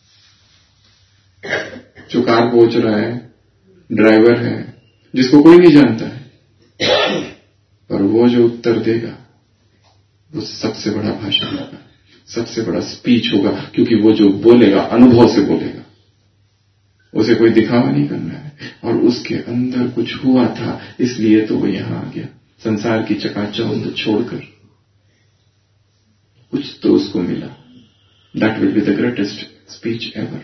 जो कार पोंछ रहा है, ड्राइवर है, जिसको कोई नहीं जानता है, पर वो जो उत्तर देगा वो सबसे बड़ा भाषण होगा, सबसे बड़ा स्पीच होगा, क्योंकि वो जो बोलेगा अनुभव से बोलेगा। उसे कोई दिखावा नहीं करना है, और उसके अंदर कुछ हुआ था, इसलिए तो वो यहां आ गया, संसार की चकाचौंध छोड़कर। कुछ तो उसको मिला। That will be the greatest speech ever.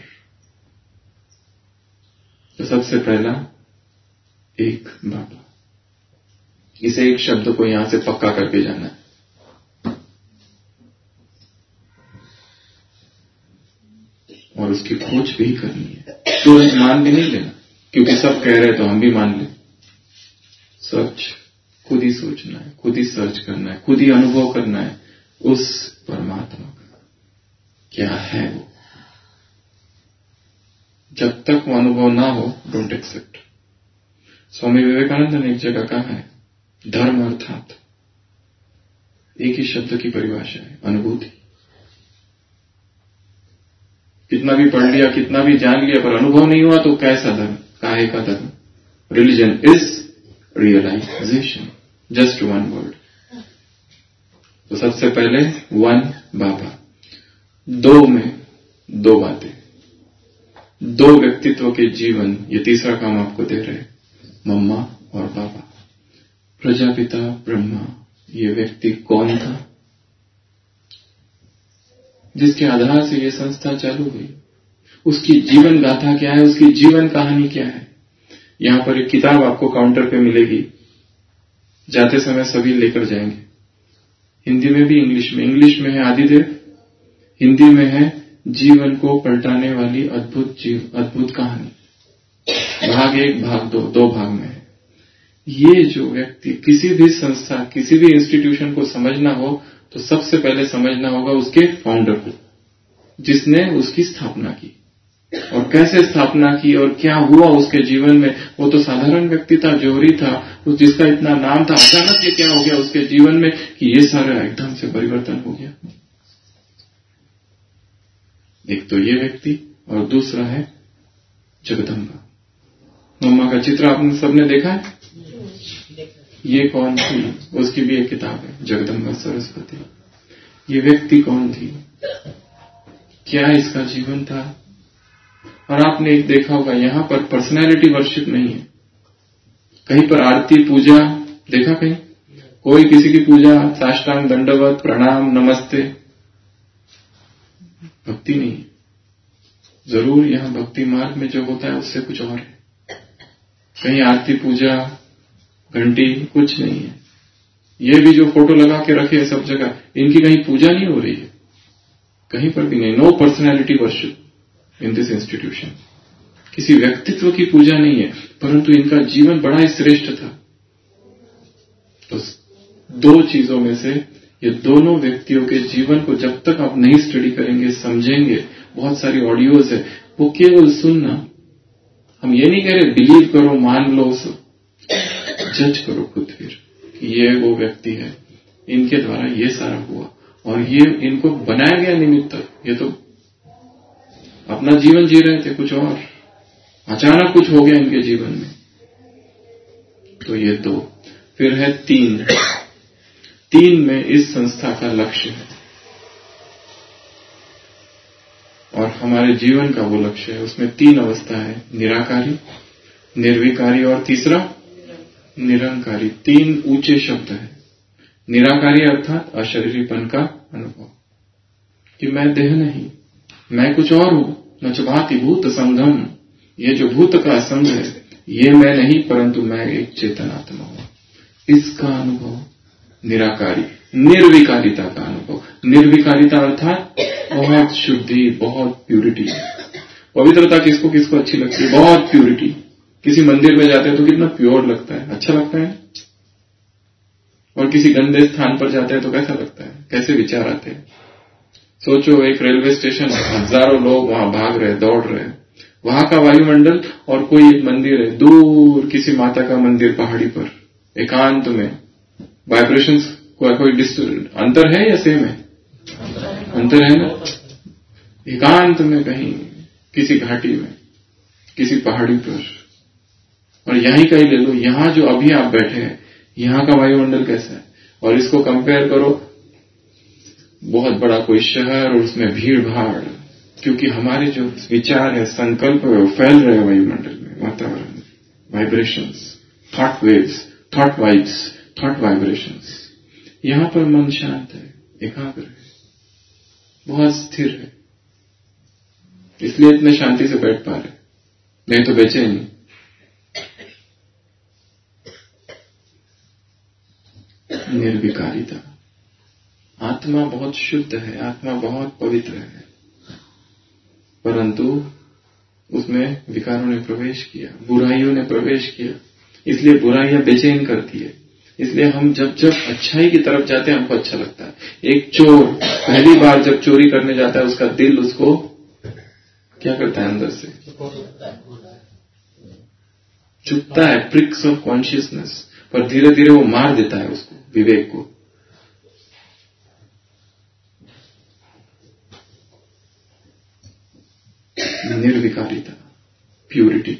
तो सबसे पहला एक बाबा, इसे एक शब्द को यहां से पक्का करके जाना है। और उसकी खोज भी करनी है, तुरंत मान भी नहीं लेना, क्योंकि सब कह रहे तो हम भी मान लें। सर्च खुद ही सोचना है, खुद ही सर्च करना है, खुद ही अनुभव करना है उस परमात्मा का क्या है वो। जब तक वो अनुभव ना हो, डोंट एक्सेप्ट। स्वामी विवेकानंद ने एक जगह कहा है, धर्म अर्थात एक ही शब्द की परिभाषा है, अनुभूति। कितना भी पढ़ लिया, कितना भी जान लिया, पर अनुभव नहीं हुआ तो कैसा धर्म, काहे का धर्म? Religion is realisation, just one word. तो सबसे पहले वन बाबा, दो में दो बातें, दो व्यक्तित्व के जीवन, ये तीसरा काम आपको दे रहे, मम्मा और पापा। प्रजापिता ब्रह्मा, ये व्यक्ति कौन था जिसके आधार से ये संस्था चालू हुई? उसकी जीवन गाथा क्या है, उसकी जीवन कहानी क्या है? यहां पर एक किताब आपको काउंटर पे मिलेगी, जाते समय सभी लेकर जाएंगे। हिंदी में भी, इंग्लिश में। इंग्लिश में है आदिदेव, हिंदी में है जीवन को पलटाने वाली अद्भुत जीव अद्भुत कहानी। भाग एक, भाग दो, दो भाग में है। ये जो व्यक्ति किसी भी संस्था, किसी भी इंस्टीट्यूशन को समझना हो तो सबसे पहले समझना होगा उसके फाउंडर को, जिसने उसकी स्थापना की। और कैसे स्थापना की और क्या हुआ उसके जीवन में। वो तो साधारण व्यक्ति था, जोहरी था, जिसका इतना नाम था, अचानक ये क्या हो गया उसके जीवन में कि ये सारा एकदम से परिवर्तन हो गया। एक तो ये व्यक्ति, और दूसरा है जगदम्बा। मम्मा का चित्र आपने सबने देखा है? ये कौन थी? उसकी भी एक किताब है, जगदम्बा सरस्वती। ये व्यक्ति कौन थी, क्या इसका जीवन था? और आपने एक देखा होगा, यहां पर पर्सनैलिटी वर्शिप नहीं है। कहीं पर आरती पूजा देखा? कहीं कोई किसी की पूजा, साष्टांग दंडवत, प्रणाम, नमस्ते, भक्ति नहीं है। जरूर यहां भक्ति मार्ग में जो होता है उससे कुछ और है। कहीं आरती पूजा, घंटी, कुछ नहीं है। ये भी जो फोटो लगा के रखे है सब जगह, इनकी कहीं पूजा नहीं हो रही है, कहीं पर भी नहीं। No personality worship in this institution. किसी व्यक्तित्व की पूजा नहीं है, परंतु इनका जीवन बड़ा ही श्रेष्ठ था। तो दो चीजों में से ये दोनों व्यक्तियों के जीवन को जब तक आप नहीं स्टडी करेंगे, समझेंगे, बहुत सारी ऑडियोज है, वो केवल सुनना। हम ये नहीं कह रहे बिलीव करो, मान लो, जज करो खुद फिर कि ये वो व्यक्ति है, इनके द्वारा ये सारा हुआ और ये इनको बनाया गया निमित्त। ये तो अपना जीवन जी रहे थे कुछ और, अचानक कुछ हो गया इनके जीवन में। तो ये दो। फिर है तीन। तीन में इस संस्था का लक्ष्य है और हमारे जीवन का वो लक्ष्य है। उसमें तीन अवस्था है, निराकारी, निर्विकारी और तीसरा निरंकारी। तीन ऊंचे शब्द है। निराकारी अर्थात अशरीरीपन का अनुभव कि मैं देह नहीं, मैं कुछ और हूं। न च भाति भूत संगम, ये जो भूत का संग है ये मैं नहीं, परंतु मैं एक चेतनात्मा हूं। इसका अनुभव निराकारी। निर्विकारिता का अनुभव। निर्विकारिता अर्थात बहुत शुद्धि, बहुत प्यूरिटी। पवित्रता किसको किसको अच्छी लगती है? बहुत प्यूरिटी। किसी मंदिर में जाते हैं तो कितना प्योर लगता है, अच्छा लगता है। और किसी गंदे स्थान पर जाते हैं तो कैसा लगता है, कैसे विचार आते हैं। सोचो एक रेलवे स्टेशन, हजारों लोग वहां भाग रहे, दौड़ रहे, वहां का वायुमंडल और कोई एक मंदिर है दूर, किसी माता का मंदिर पहाड़ी पर, एकांत में, वाइब्रेशंस कोई कोई अंतर है या सेम है? अंतर है ना। एकांत में कहीं किसी घाटी में, किसी पहाड़ी पर, और यहीं का ही ले लो, यहां जो अभी आप बैठे हैं यहां का वायुमंडल कैसा है, और इसको कंपेयर करो बहुत बड़ा कोई शहर और उसमें भीड़ भाड़। क्योंकि हमारे जो विचार है, संकल्प है, वो फैल रहे हैं वायुमंडल में, वातावरण में, vibrations, thought waves, thought vibes, thought vibrations. यहां पर मन शांत है, एकाग्र है, बहुत स्थिर है, इसलिए इतने शांति से बैठ पा रहे, नहीं तो बेचैनी। निर्विकारिता। आत्मा बहुत शुद्ध है, आत्मा बहुत पवित्र है, परंतु उसमें विकारों ने प्रवेश किया, बुराइयों ने प्रवेश किया, इसलिए बुराइयां बेचैन करती है। इसलिए हम जब जब अच्छाई की तरफ जाते हैं हमको अच्छा लगता है। एक चोर पहली बार जब चोरी करने जाता है उसका दिल उसको क्या करता है, अंदर से चुभता है, प्रिक्स ऑफ कॉन्शियसनेस, पर धीरे धीरे वो मार देता है उसको, विवेक को। निर्विकारिता, प्यूरिटी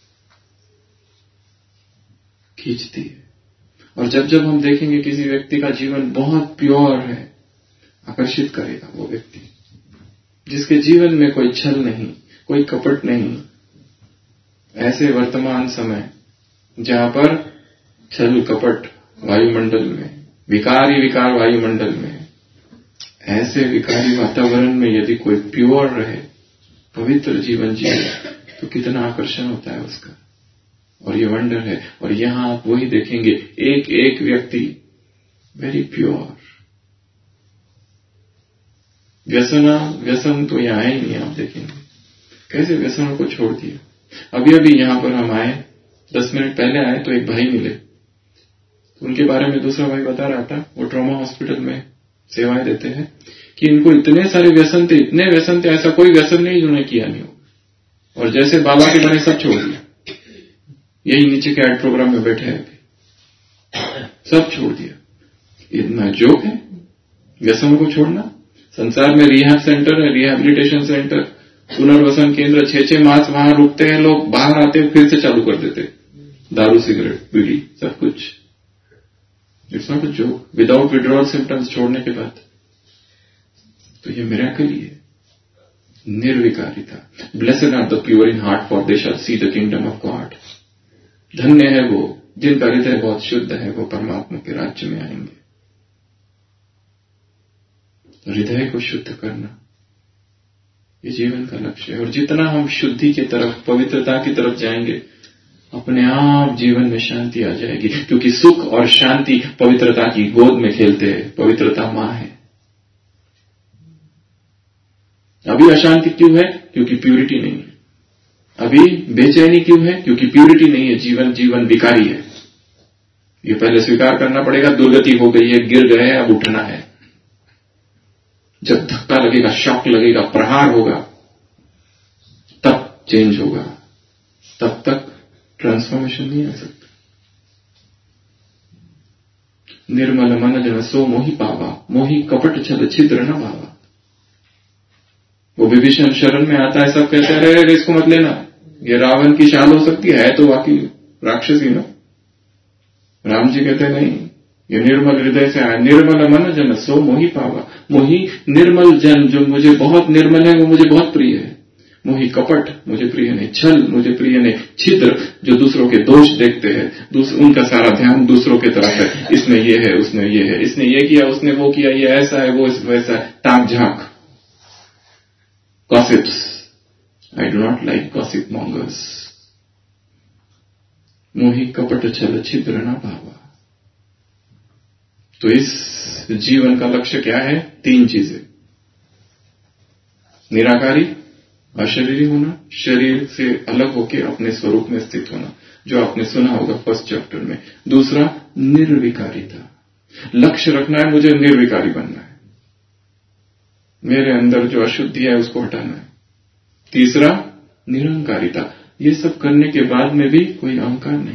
खींचती है। और जब जब हम देखेंगे किसी व्यक्ति का जीवन बहुत प्योर है, आकर्षित करेगा वो व्यक्ति जिसके जीवन में कोई छल नहीं, कोई कपट नहीं। ऐसे वर्तमान समय जहां पर छल कपट वायुमंडल में, विकारी विकार वायुमंडल में, ऐसे विकारी वातावरण में यदि कोई प्योर रहे, पवित्र जीवन जिए, तो कितना आकर्षण होता है उसका। और ये वंडर है। और यहां आप वही देखेंगे, एक एक व्यक्ति वेरी प्योर। व्यसना व्यसन तो यहां है ही नहीं। आप देखेंगे कैसे व्यसनों को छोड़ दिया। अभी अभी यहां पर हम आए, दस मिनट पहले आए तो एक भाई मिले, तो उनके बारे में दूसरा भाई बता रहा था, वो ट्रॉमा हॉस्पिटल में सेवाएं देते हैं, कि इनको इतने सारे व्यसन थे, इतने व्यसन थे, ऐसा कोई व्यसन नहीं जिन्होंने किया नहीं हो, और जैसे बाबा के बने सब छोड़ दिया। यही नीचे के एड प्रोग्राम में बैठे हैं, सब छोड़ दिया। इतना जोक है व्यसनों को छोड़ना। संसार में रिहैब सेंटर है, रिहैबिलिटेशन सेंटर, पुनर्वसन केंद्र, छह छह मास वहां रुकते हैं लोग, बाहर आते हैं फिर से चालू कर देते, दारू सिगरेट बीड़ी सब कुछ। It's not a joke. Without withdrawal symptoms छोड़ने के बाद, तो ये मिरेकल ही है। निर्विकारिता। Blessed are the pure in heart, for they shall see the kingdom of God. धन्य है वो जिनका हृदय बहुत शुद्ध है, वो परमात्मा के राज्य में आएंगे। हृदय को शुद्ध करना ये जीवन का लक्ष्य है। और जितना हम शुद्धि की तरफ, पवित्रता की तरफ जाएंगे, अपने आप जीवन में शांति आ जाएगी। क्योंकि सुख और शांति पवित्रता की गोद में खेलते हैं। पवित्रता मां है। अभी अशांति क्यों है? क्योंकि प्यूरिटी नहीं है। अभी बेचैनी क्यों है? क्योंकि प्यूरिटी नहीं है। जीवन जीवन विकारी है। ये पहले स्वीकार करना पड़ेगा, दुर्गति हो गई है, गिर गए, अब उठना है। जब धक्का लगेगा, शॉक लगेगा, प्रहार होगा, तब चेंज होगा। तब तक ट्रांसफॉर्मेशन नहीं आ सकता। निर्मल मन जन सो मोहि पावा, मोहि कपट छल छिद्र न भावा। वो विभीषण शरण में आता है, सब कहते हैं अरे इसको मत लेना, ये रावण की चाल हो सकती है तो बाकी राक्षसी ना। राम जी कहते नहीं, ये निर्मल हृदय से आया। निर्मल मन जन सो मोही पावा। मोही निर्मल जन, जो मुझे बहुत निर्मल है वो मुझे बहुत प्रिय है। मोही कपट मुझे प्रिय नहीं, छल मुझे प्रिय नहीं, छिद्र जो दूसरों के दोष देखते हैं, उनका सारा ध्यान दूसरों की तरफ है, इसमें ये है उसने ये है, इसने ये किया उसने वो किया, ये ऐसा है वो वैसा है, टाक झांक, gossips. I do not like gossip mongers. मोही कपट छल छिद्र न भावा। तो इस जीवन का लक्ष्य क्या है? तीन चीजें, निराकारी, अशरीरी होना, शरीर से अलग होकर अपने स्वरूप में स्थित होना, जो आपने सुना होगा फर्स्ट चैप्टर में। दूसरा निर्विकारिता, लक्ष्य रखना है मुझे निर्विकारी बनना है, मेरे अंदर जो अशुद्धि है उसको हटाना है। तीसरा निरंकारिता, ये सब करने के बाद में भी कोई अहंकार नहीं।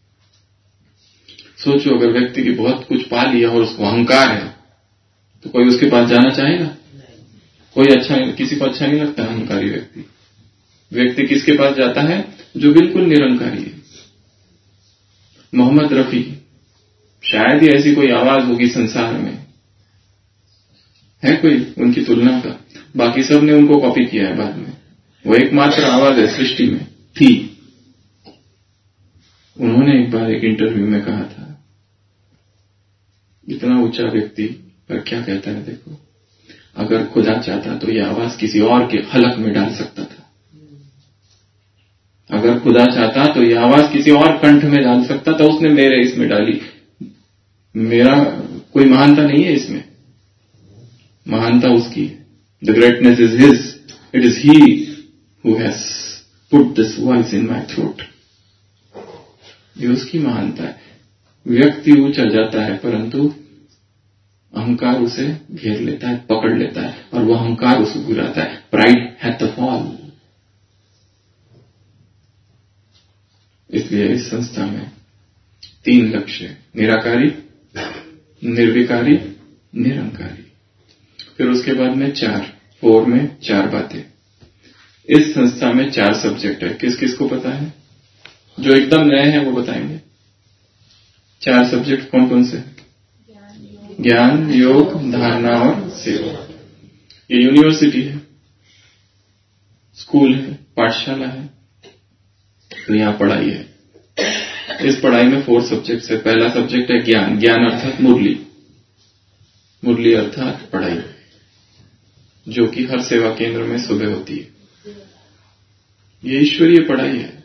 सोचो अगर व्यक्ति की बहुत कुछ पा लिया और उसको अहंकार है तो कोई उसके पास जाना चाहेगा? कोई अच्छा, किसी को अच्छा नहीं लगता अहंकारी व्यक्ति। व्यक्ति किसके पास जाता है? जो बिल्कुल निरंकारी है। मोहम्मद रफी, शायद ही ऐसी कोई आवाज होगी संसार में, है कोई उनकी तुलना का? बाकी सब ने उनको कॉपी किया है बाद में, वो एकमात्र आवाज है सृष्टि में थी। उन्होंने एक बार एक इंटरव्यू में कहा था, इतना ऊंचा व्यक्ति पर क्या कहता है देखो, अगर खुदा चाहता तो यह आवाज किसी और के हलक में डाल सकता था, अगर खुदा चाहता तो यह आवाज किसी और कंठ में डाल सकता था, उसने मेरे इसमें डाली। मेरा कोई महानता नहीं है इसमें, महानता उसकी है। The greatness is his, it is he who has put this voice in my throat. ये उसकी महानता है। व्यक्ति ऊंचा जाता है परंतु अहंकार उसे घेर लेता है, पकड़ लेता है, और वह अहंकार उसे गिराता है। Pride hath the fall. इसलिए इस संस्था में तीन लक्ष्य, निराकारी, निर्विकारी, निरंकारी। फिर उसके बाद में चार, फोर में चार बातें। इस संस्था में चार सब्जेक्ट है। किस किस को पता है? जो एकदम नए हैं वो बताएंगे। चार सब्जेक्ट कौन कौन से? ज्ञान, योग, धारणा और सेवा। ये यूनिवर्सिटी है, स्कूल है, पाठशाला है, तो यहां पढ़ाई है। इस पढ़ाई में फोर सब्जेक्ट है। पहला सब्जेक्ट है ज्ञान। ज्ञान अर्थात मुरली, मुरली अर्थात पढ़ाई, जो कि हर सेवा केंद्र में सुबह होती है। ये ईश्वरीय पढ़ाई है।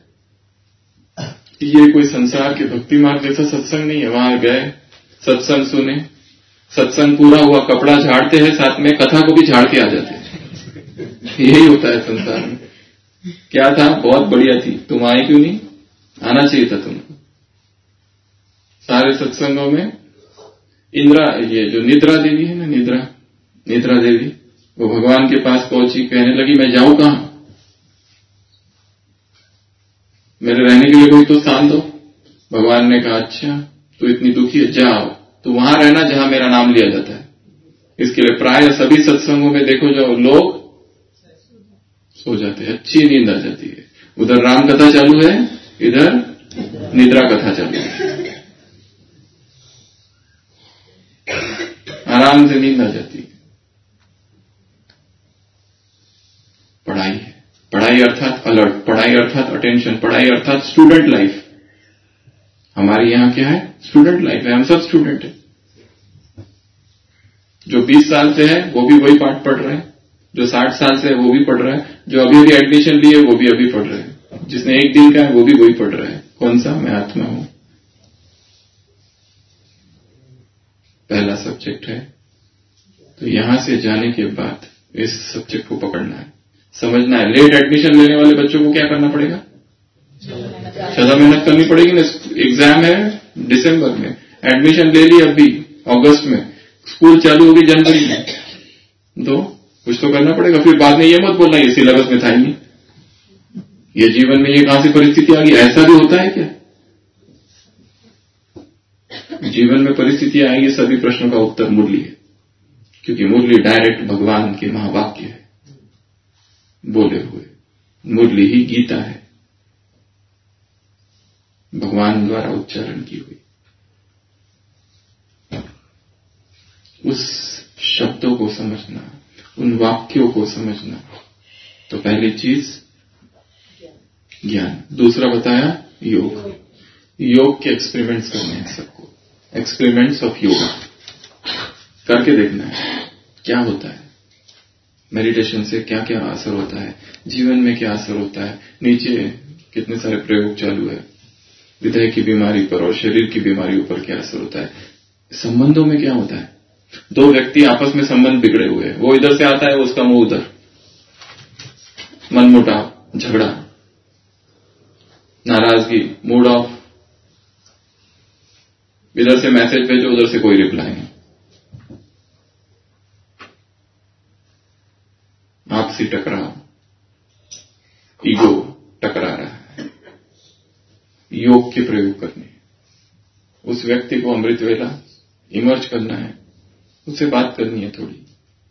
ये कोई संसार के भक्ति मार्ग जैसा सत्संग नहीं है। वहां गए, सत्संग सुने, सत्संग पूरा हुआ, कपड़ा झाड़ते हैं, साथ में कथा को भी झाड़ के आ जाते हैं। यही होता है संसार में। क्या था, बहुत बढ़िया थी, तुम आए क्यों नहीं? आना चाहिए था तुमको। सारे सत्संगों में इंद्रा, ये जो निद्रा देवी है ना, निद्रा निद्रा देवी, वो भगवान के पास पहुंची, कहने लगी मैं जाऊं कहां, मेरे रहने के लिए कोई तो स्थान दो। भगवान ने कहा अच्छा तू इतनी दुखी है, जाओ तो वहां रहना जहां मेरा नाम लिया जाता है। इसके लिए प्राय सभी सत्संगों में देखो जाओ लोग सो जाते हैं, अच्छी नींद आ जाती है। उधर राम कथा चालू है, इधर निद्रा कथा चालू है, आराम से नींद आ जाती है। पढ़ाई है, पढ़ाई अर्थात अलर्ट, पढ़ाई अर्थात अटेंशन, पढ़ाई अर्थात स्टूडेंट लाइफ। हमारे यहां क्या है? स्टूडेंट लाइफ है। हम सब स्टूडेंट है। जो बीस साल से है वो भी वही पाठ पढ़ रहे हैं, जो साठ साल से है वो भी पढ़ रहा है, जो अभी अभी एडमिशन लिए वो भी अभी पढ़ रहे हैं, जिसने एक दिन का है वो भी वही पढ़ रहा है। कौन सा? मैं आत्मा हूं। पहला सब्जेक्ट है। तो यहां से जाने के बाद इस सब्जेक्ट को पकड़ना है, समझना है। लेट एडमिशन लेने वाले बच्चों को क्या करना पड़ेगा? ज्यादा मेहनत करनी पड़ेगी ना। एग्जाम है दिसंबर में, एडमिशन ले ली अभी अगस्त में, स्कूल चालू होगी जनवरी में, तो कुछ तो करना पड़ेगा। फिर बाद में ये मत बोलना ये सिलेबस में था ही नहीं, ये जीवन में ये कहां से परिस्थिति आ गई। ऐसा भी होता है क्या? जीवन में परिस्थितियां आएंगी, सभी प्रश्नों का उत्तर मुरली है, क्योंकि मुरली डायरेक्ट भगवान के महावाक्य है बोले हुए। मुरली ही गीता है, भगवान द्वारा उच्चारण की हुई, उस शब्दों को समझना, उन वाक्यों को समझना। तो पहली चीज ज्ञान। दूसरा बताया योग। योग के एक्सपेरिमेंट्स करने हैं सबको, एक्सपेरिमेंट्स ऑफ योगा करके देखना है क्या होता है, मेडिटेशन से क्या क्या असर होता है, जीवन में क्या असर होता है। नीचे कितने सारे प्रयोग चालू है, हृदय की बीमारी पर और शरीर की बीमारियों पर क्या असर होता है, संबंधों में क्या होता है। दो व्यक्ति आपस में संबंध बिगड़े हुए हैं, वो इधर से आता है, उसका मुंह उधर, मनमुटाव, झगड़ा, नाराजगी, मूड ऑफ, इधर से मैसेज भेजो, उधर से कोई रिप्लाई नहीं, आपसी टकराव, ईगो टकरा रहा है। योग के प्रयोग करने, उस व्यक्ति को अमृत वेला इमर्ज करना है, उससे बात करनी है, थोड़ी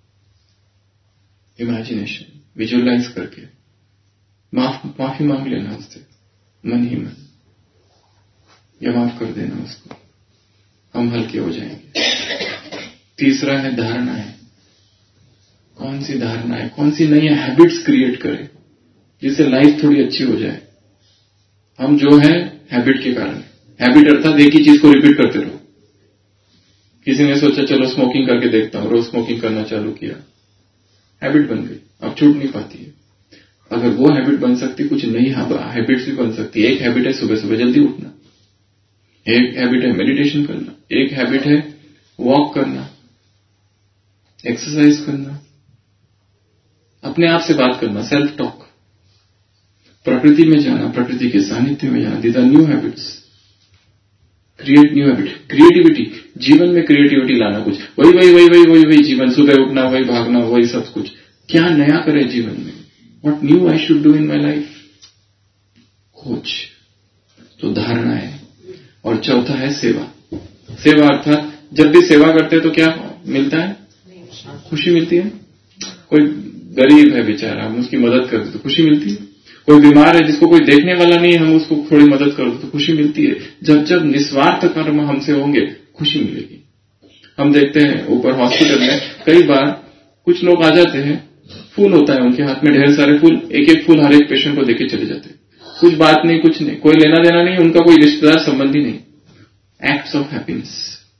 इमेजिनेशन, विजुअलाइज करके माफ माफी मांग लेना उससे, मन ही मन, या माफ कर देना उसको, हम हल्के हो जाएंगे। तीसरा है धारणाएं। कौन सी धारणाएं, कौन सी नई हैबिट्स क्रिएट करें जिससे लाइफ थोड़ी अच्छी हो जाए। हम जो है हैबिट के कारण, हैबिट अर्थात एक ही चीज को रिपीट करते रहो। किसी ने सोचा चलो स्मोकिंग करके देखता हूं, रोज स्मोकिंग करना चालू किया, हैबिट बन गई, अब छूट नहीं पाती है। अगर वो हैबिट बन सकती, कुछ नई हैबिट्स भी बन सकती है। एक हैबिट है सुबह सुबह जल्दी उठना, एक हैबिट है मेडिटेशन करना, एक हैबिट है वॉक करना, एक्सरसाइज करना, अपने आप से बात करना, सेल्फ टॉक, प्रकृति में जाना, प्रकृति के सानिध्य में जाना। These are new habits. Create new habit, creativity, जीवन में क्रिएटिविटी लाना। कुछ वही वही वही वही वही वही जीवन, सुबह उठना, वही भागना, वही सब कुछ। क्या नया करें जीवन में, what new I should do in my life, खोज। तो धारणा है। और चौथा है सेवा। सेवा अर्थात जब भी सेवा करते हैं तो क्या मिलता है, खुशी मिलती है। कोई गरीब है बेचारा, हम उसकी मदद करते तो खुशी मिलती है। कोई बीमार है जिसको कोई देखने वाला नहीं है, हम उसको थोड़ी मदद कर दो तो खुशी मिलती है। जब जब निस्वार्थ कर्म हमसे होंगे खुशी मिलेगी। हम देखते हैं ऊपर हॉस्पिटल में कई बार कुछ लोग आ जाते हैं, फूल होता है उनके हाथ में, ढेर सारे फूल, एक एक फूल हर एक पेशेंट को देके चले जाते हैं। कुछ बात नहीं, कुछ नहीं, कोई लेना देना नहीं, उनका कोई रिश्तेदार संबंधी नहीं। Acts of happiness.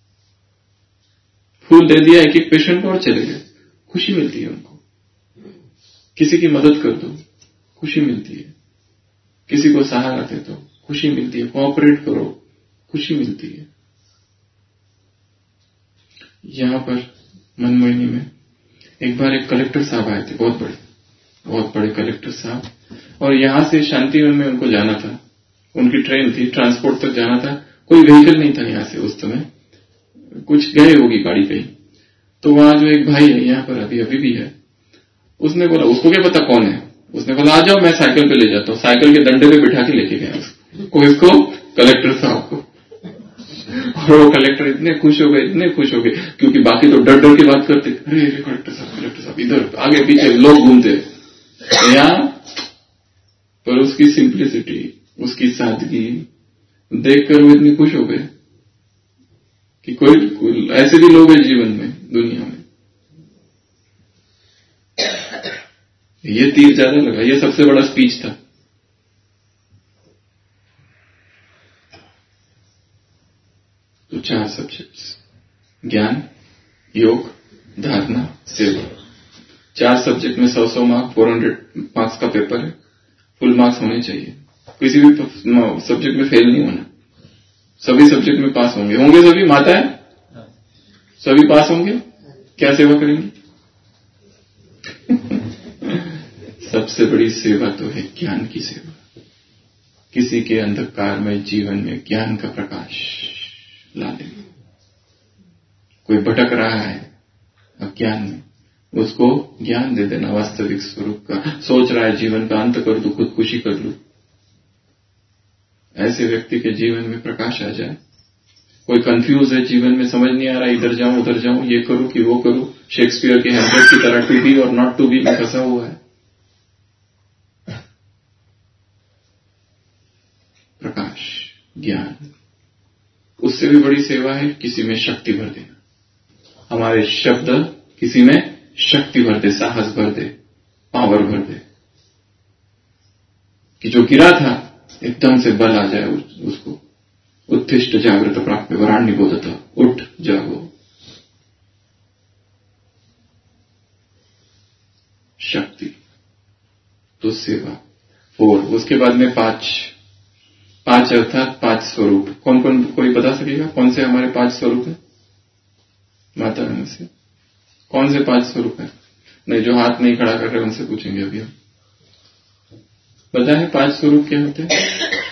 फूल दे दिया एक एक पेशेंट को और चले गए, खुशी मिलती है उनको। किसी की मदद कर दो, खुशी मिलती है। किसी को सहारा दे दो, खुशी मिलती है। कोऑपरेट करो, खुशी मिलती है। यहां पर मनमोहिनी में एक बार एक कलेक्टर साहब आए थे, बहुत बड़े बहुत बड़े कलेक्टर साहब, और यहां से शांतिवन में उनको जाना था। उनकी ट्रेन थी, ट्रांसपोर्ट तक जाना था, कोई व्हीकल नहीं था यहां से उस समय, कुछ गए होगी गाड़ी कहीं। तो वहां जो एक भाई है यहां पर अभी अभी भी है, उसने बोला, उसको क्या पता कौन है, उसने बोला आ जाओ मैं साइकिल पे ले जाता हूँ। साइकिल के डंडे पे बिठा के लेके गया उसको, इसको कलेक्टर साहब को। और वो कलेक्टर इतने खुश हो गए, इतने खुश हो गए, क्योंकि बाकी तो डर डर की बात करते, अरे कलेक्टर साहब कलेक्टर साहब, इधर आगे पीछे लोग घूमते। यहाँ पर उसकी सिंप्लिसिटी, उसकी सादगी देखकर वो इतने खुश हो गए कि कोई ऐसे भी लोग हैं जीवन में, दुनिया में। ये तीर ज्यादा लगा, ये सबसे बड़ा स्पीच था। तो चार सब्जेक्ट्स, ज्ञान, योग, धारणा, सेवा। चार सब्जेक्ट में सौ सौ मार्क्स, फोर हंड्रेड मार्क्स का पेपर है, फुल मार्क्स होने चाहिए। किसी भी सब्जेक्ट में फेल नहीं होना, सभी सब्जेक्ट में पास होंगे। होंगे सभी, माता है सभी पास होंगे। क्या सेवा करेंगे? सबसे बड़ी सेवा तो है ज्ञान की सेवा। किसी के अंधकार में जीवन में ज्ञान का प्रकाश ला देना। कोई भटक रहा है अज्ञान में, उसको ज्ञान दे देना वास्तविक स्वरूप का। सोच रहा है जीवन का अंत कर दूं, खुदकुशी कर लूं, ऐसे व्यक्ति के जीवन में प्रकाश आ जाए। कोई कंफ्यूज है जीवन में, समझ नहीं आ रहा, इधर जाऊं उधर जाऊं, ये करूं कि वो करूं, शेक्सपियर के हैमलेट की तरह टू बी और नॉट टू बी में फंसा हुआ है, प्रकाश ज्ञान। उससे भी बड़ी सेवा है किसी में शक्ति भर देना, हमारे शब्द किसी में शक्ति भर दे, साहस भर दे, पावर भर दे, कि जो गिरा था एकदम से बल आ जाए उसको। उत्तिष्ठ जागृत प्राप्य वराण्य बोधता, उठ जागो। शक्ति तो सेवा। फोर, उसके बाद में पांच, पांच अर्थात पांच स्वरूप। कौन कौन, कोई बता सकेगा कौन से हमारे पांच स्वरूप है? माता रानी से कौन से पांच स्वरूप है? नहीं, जो हाथ नहीं खड़ा कर रहे उनसे पूछेंगे अभी हम। बताएं पांच स्वरूप क्या होते हैं?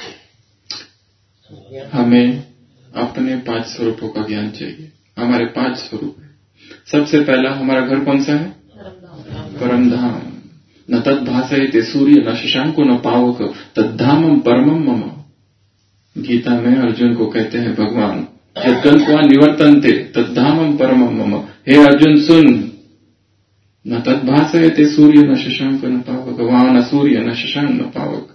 हमें अपने पांच स्वरूपों का ज्ञान चाहिए। हमारे पांच स्वरूप है। सबसे पहला हमारा घर कौन सा है? परम धाम। न तद भासयते सूर्य न शशांको न पावक तद्धामम परमम मम। गीता में अर्जुन को कहते हैं भगवान, यद्गत्वा निवर्तन्ते तद्धामम परमम मम। हे अर्जुन सुन, न तद भासयते सूर्य न शशांक न पावक, वहां न सूर्य न शशांक न पावक,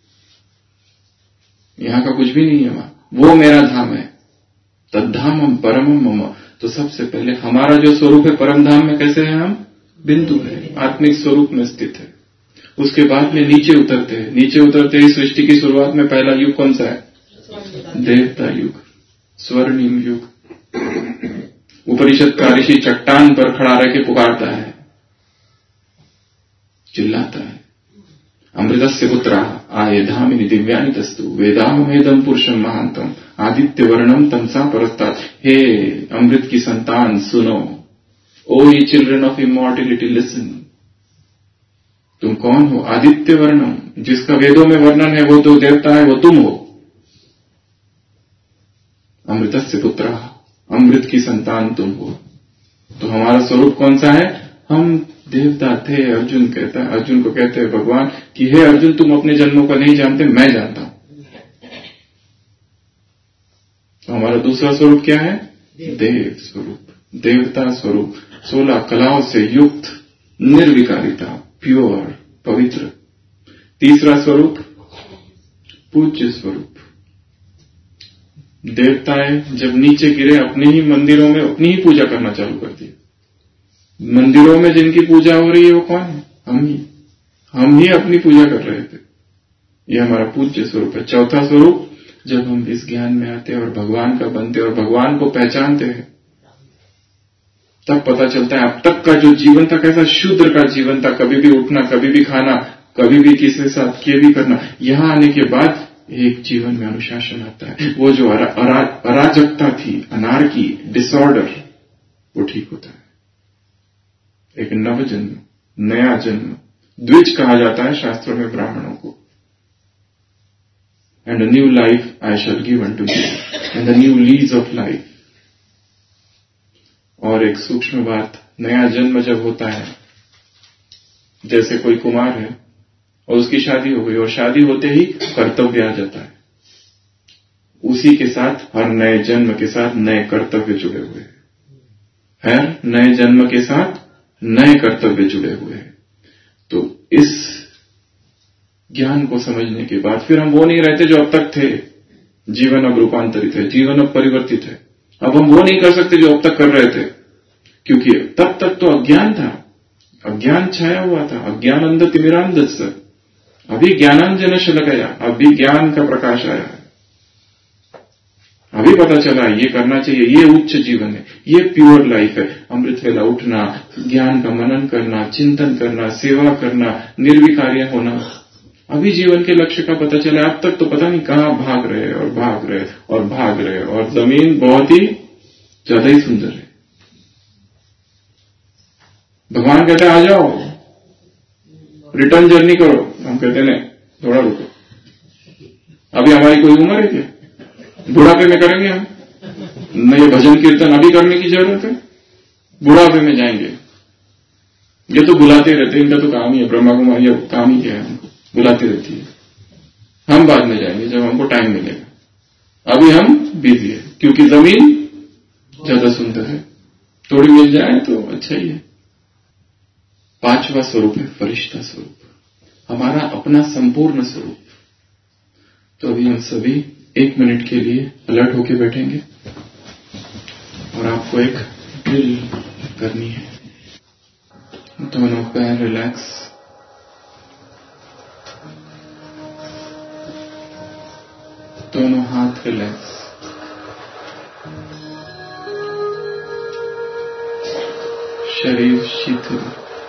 यहां का कुछ भी नहीं है, वहां वो मेरा धाम है। तद्धामम परमम मम। तो सबसे पहले हमारा जो स्वरूप है परम धाम में कैसे है? हम बिंदु है, आत्मिक स्वरूप में स्थित है। उसके बाद में नीचे उतरते हैं। नीचे उतरते ही सृष्टि की शुरुआत में पहला युग कौन सा है? देवता युग, स्वर्णिम युग। उपनिषद का ऋषि चट्टान पर खड़ा रह के पुकारता है, चिल्लाता है, अमृतस्य पुत्रा आये धामिनी दिव्यानि तस्तु वेदाहमेदं पुरुषम महांतम आदित्य वर्णम तमसा परस्तात्। हे अमृत की संतान सुनो, ओ ये चिल्ड्रन ऑफ इमॉर्टिलिटी लिसन। तुम कौन हो? आदित्य वर्णम, जिसका वेदों में वर्णन है वो तो देवता है, वो तुम हो। अमृतस्य पुत्रा, अमृत की संतान तुम हो। तो हमारा स्वरूप कौन सा है? हम देवता थे। अर्जुन कहता है, अर्जुन को कहते हैं भगवान कि हे अर्जुन, तुम अपने जन्मों का नहीं जानते, मैं जानता हूं। तो हमारा दूसरा स्वरूप क्या है? देव स्वरूप, देवता स्वरूप, सोलह कलाओं से युक्त, निर्विकारिता, प्योर, पवित्र। तीसरा स्वरूप पूज्य स्वरूप। देवताएं जब नीचे गिरे अपने ही मंदिरों में अपनी ही पूजा करना चालू कर दी। मंदिरों में जिनकी पूजा हो रही है वो कौन है? हम ही हम ही अपनी पूजा कर रहे थे। ये हमारा पूज्य स्वरूप है। चौथा स्वरूप, जब हम इस ज्ञान में आते हैं और भगवान का बनते और भगवान को पहचानते हैं, तब पता चलता है अब तक का जो जीवन था कैसा शूद्र का जीवन था। कभी भी उठना, कभी भी खाना, कभी भी किसी के साथ ये भी करना। यहां आने के बाद एक जीवन में अनुशासन आता है। वो जो अरा, अरा, अराजकता थी, अनार्की, डिसऑर्डर, वो ठीक होता है। एक नव जन्म, नया जन्म, द्विज कहा जाता है शास्त्रों में ब्राह्मणों को। And a new life I shall give unto you, and a new lease of life. और एक सूक्ष्म बात, नया जन्म जब होता है, जैसे कोई कुमार है और उसकी शादी हो गई और शादी होते ही कर्तव्य आ जाता है, उसी के साथ हर नए जन्म के साथ नए कर्तव्य जुड़े हुए हैं। हर नए जन्म के साथ नए कर्तव्य जुड़े हुए हैं। तो इस ज्ञान को समझने के बाद फिर हम वो नहीं रहते जो अब तक थे। जीवन अब रूपांतरित है, जीवन अब परिवर्तित है। अब हम वो नहीं कर सकते जो अब तक कर रहे थे, क्योंकि तब तक तो अज्ञान था, अज्ञान छाया हुआ था। अज्ञान अंध तिमिरांधस्य, अभी ज्ञानांजन शलाकया, अभी ज्ञान का प्रकाश आया है। अभी पता चला ये करना चाहिए, ये उच्च जीवन है, ये प्योर लाइफ है। अमृत वेला उठना, ज्ञान का मनन करना, चिंतन करना, सेवा करना, निर्विकार्य होना, अभी जीवन के लक्ष्य का पता चला। अब तक तो पता नहीं कहां भाग रहे और भाग रहे और भाग रहे, और जमीन बहुत ही ज्यादा ही सुंदर है। भगवान कहते हैं आ जाओ, रिटर्न जर्नी करो। हम कहते नहीं, थोड़ा रुको, अभी हमारी कोई उम्र है क्या? बुढ़ापे में करेंगे हम? नहीं, ये भजन कीर्तन अभी करने की जरूरत है, बुढ़ापे में जाएंगे। ये तो बुलाते रहते हैं, इनका तो काम ही है, ब्रह्मा कुमारी काम ही क्या है, हमको बुलाती रहती है। हम बाद में जाएंगे जब हमको टाइम मिलेगा। अभी हम बिजी है, क्योंकि जमीन ज्यादा सुंदर है, थोड़ी मिल जाए तो अच्छा ही है। पांचवा स्वरूप है फरिश्ता स्वरूप, हमारा अपना संपूर्ण स्वरूप। तो अभी हम सभी एक मिनट के लिए अलर्ट होके बैठेंगे और आपको एक ड्रिल करनी है। दोनों पैर रिलैक्स, दोनों हाथ रिलैक्स, शरीर शीतल,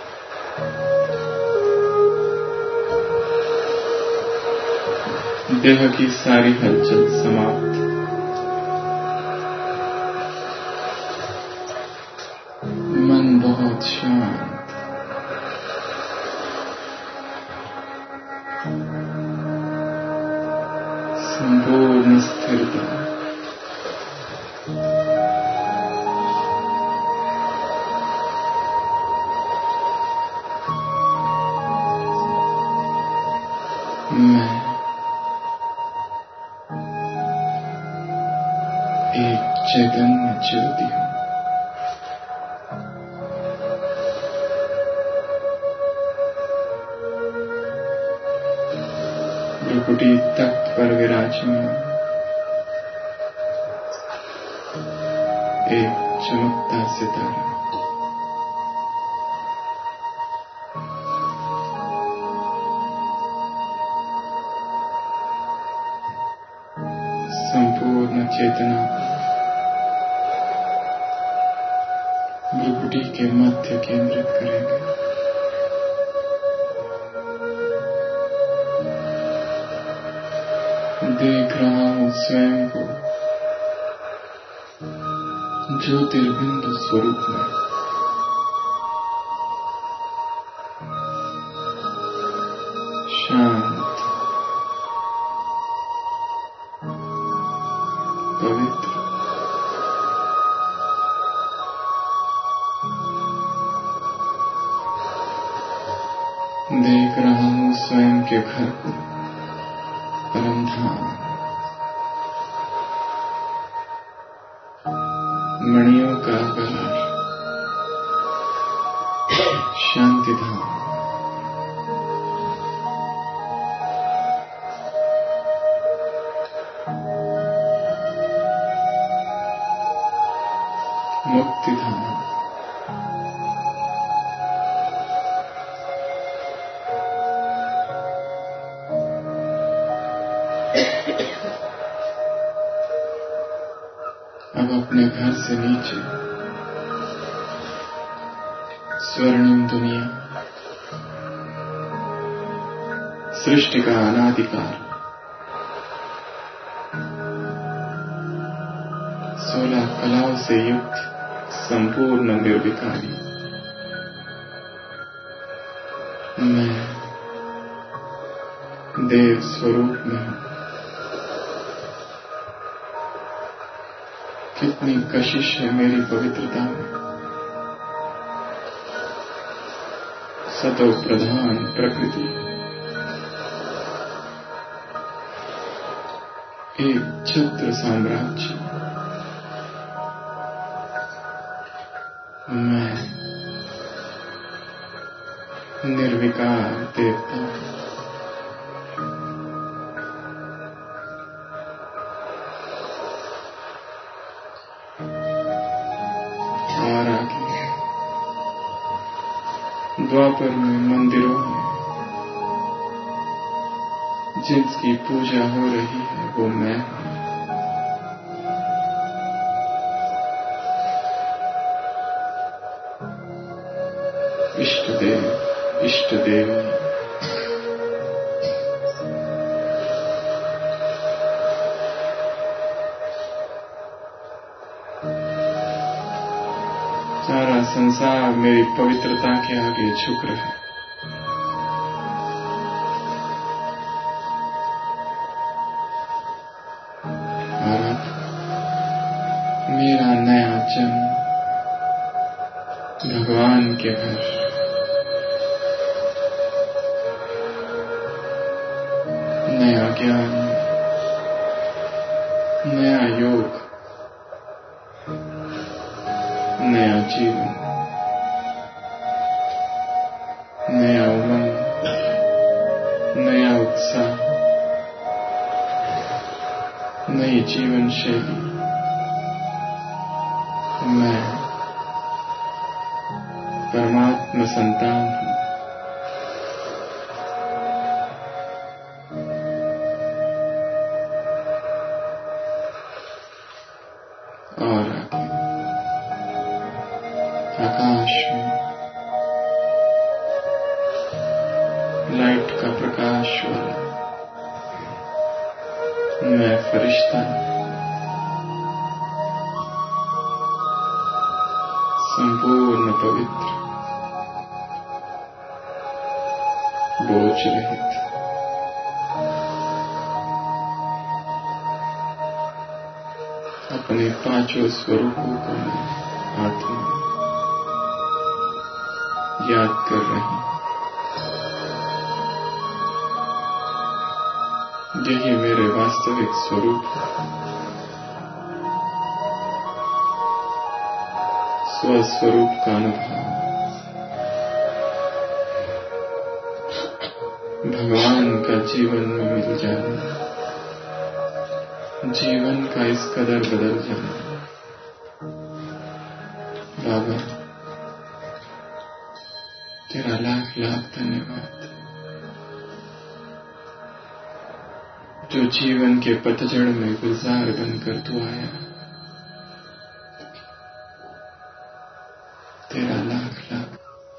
देह की सारी हलचल समाप्त, मन बहुत शांत, संपूर्ण स्थिरता, मैं एक चैतन्य ज्योति हूं। भ्रुकुटी तख्त पर विराजमान एक चमकता सितारा, संपूर्ण चेतना भ्रुकुटी के मध्य केंद्रित करेंगे। देख रहा हूं स्वयं को ज्योतिर्बिंदु स्वरूप में, शांत, पवित्र, देख रहा हूं स्वयं के घर को, परमधाम, मणियों का आकार, शांतिधाम, मुक्तिधाम, अब अपने घर से नीचे स्वर्णिम दुनिया, सृष्टि का अनादिकाल, सोलह कलाओं से युक्त संपूर्ण निर्विकारी, मैं देव स्वरूप में हूं। कितनी कशिश है मेरी पवित्रता में, सतो प्रधान प्रकृति, एक छत्र साम्राज्य, मैं निर्विकार देवता, और आगे द्वापर में मंदिरों में जिसकी पूजा हो रही है वो मैं हूं। इष्ट देव, इष्ट देवी, सारा संसार मेरी पवित्रता के आगे झुक रहा है। और अब मेरा नया जन्म भगवान के घर, नया ज्ञान, नया योग, नया जीवन, नया उमंग, नया उत्साह, नई जीवन शैली। मैं परमात्मा संतान हूं। और आगे आकाश में लाइट का प्रकाश वाला मैं फरिश्ता संपूर्ण पवित्र, बोझ रहित, अपने पांचों स्वरूपों को मैं आत्मा याद कर रही हूं। यही मेरे वास्तविक स्वरूप है। स्वस्वरूप का अनुभव, भगवान का जीवन में मिल जाना, जीवन का इस कदर बदल जाना। बाबा तेरा लाख लाख धन्यवाद, जो जीवन के पतझड़ में गुलजार बनकर तू आया। तेरा लाख लाख।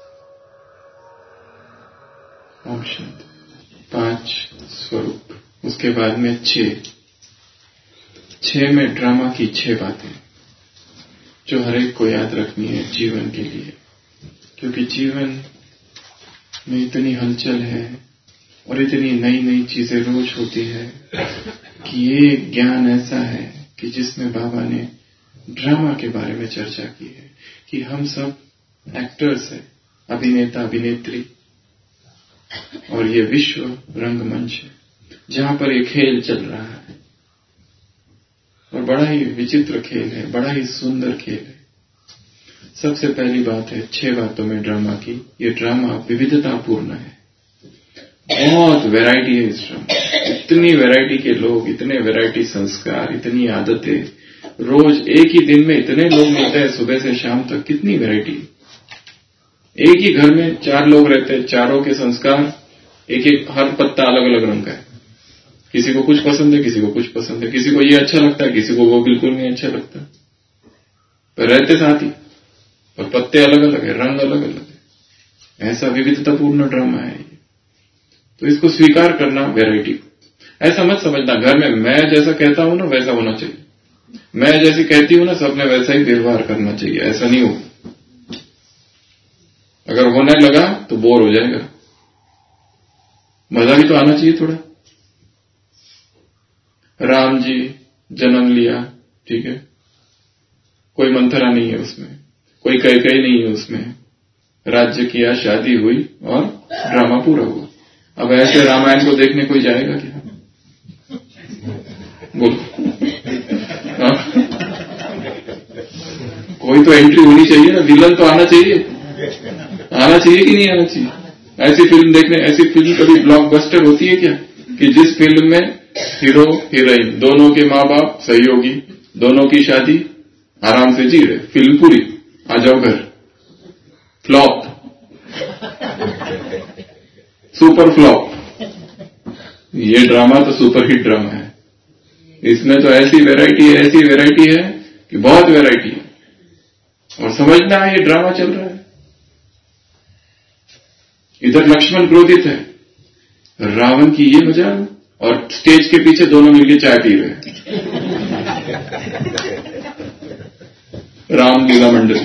ओम शांति। पांच स्वरूप, उसके बाद में छह छह में ड्रामा की छह बातें जो हर एक को याद रखनी है जीवन के लिए, क्योंकि जीवन में इतनी हलचल है और इतनी नई नई चीजें रोज होती है कि ये ज्ञान ऐसा है कि जिसमें बाबा ने ड्रामा के बारे में चर्चा की है कि हम सब एक्टर्स हैं, अभिनेता अभिनेत्री, और ये विश्व रंगमंच है जहां पर ये खेल चल रहा है और बड़ा ही विचित्र खेल है, बड़ा ही सुंदर खेल है। सबसे पहली बात है छह बातों में ड्रामा की, ये ड्रामा विविधतापूर्ण है, बहुत वैरायटी है इस ड्रामा। इतनी वैरायटी के लोग, इतने वैरायटी संस्कार, इतनी आदतें, रोज एक ही दिन में इतने लोग मिलते हैं सुबह से शाम तक, कितनी वैरायटी। एक ही घर में चार लोग रहते हैं, चारों के संस्कार एक एक, हर पत्ता अलग अलग रंग का है। किसी को कुछ पसंद है, किसी को कुछ पसंद है, किसी को ये अच्छा लगता है, किसी को वो बिल्कुल नहीं अच्छा लगता, पर रहते साथ ही, और पत्ते अलग अलग है, रंग अलग अलग है। ऐसा विविधतापूर्ण ड्रामा है। तो इसको स्वीकार करना, वैरायटी। ऐसा मत समझना घर में मैं जैसा कहता हूं ना वैसा होना चाहिए, मैं जैसी कहती हूं ना सबने वैसा ही व्यवहार करना चाहिए, ऐसा नहीं हो। अगर होने लगा तो बोर हो जाएगा, मजा भी तो आना चाहिए थोड़ा। राम जी जन्म लिया, ठीक है, कोई मंथरा नहीं है उसमें, कोई कैकेयी नहीं है उसमें, राज्य किया, शादी हुई और ड्रामा पूरा हुआ। अब ऐसे रामायण को देखने कोई जाएगा क्या? बोलो। हाँ? कोई तो एंट्री होनी चाहिए ना, विलन तो आना चाहिए, आना चाहिए कि नहीं आना चाहिए? ऐसी फिल्म देखने, ऐसी फिल्म कभी ब्लॉकबस्टर होती है क्या कि जिस फिल्म में हीरो हीरोइन दोनों के माँ बाप सहयोगी, दोनों की शादी आराम से जी रहे, फिल्म पूरी, आ जाओ घर, फ्लॉप, सुपर फ्लॉप। ये ड्रामा तो सुपर हिट ड्रामा है। इसमें तो ऐसी वैरायटी है, ऐसी वैरायटी है कि बहुत वैरायटी है, और समझना है ये ड्रामा चल रहा है। इधर लक्ष्मण क्रोधित है, रावण की ये मजा, और स्टेज के पीछे दोनों मिलकर चाय पी रहे हैं, रामलीला मंडली।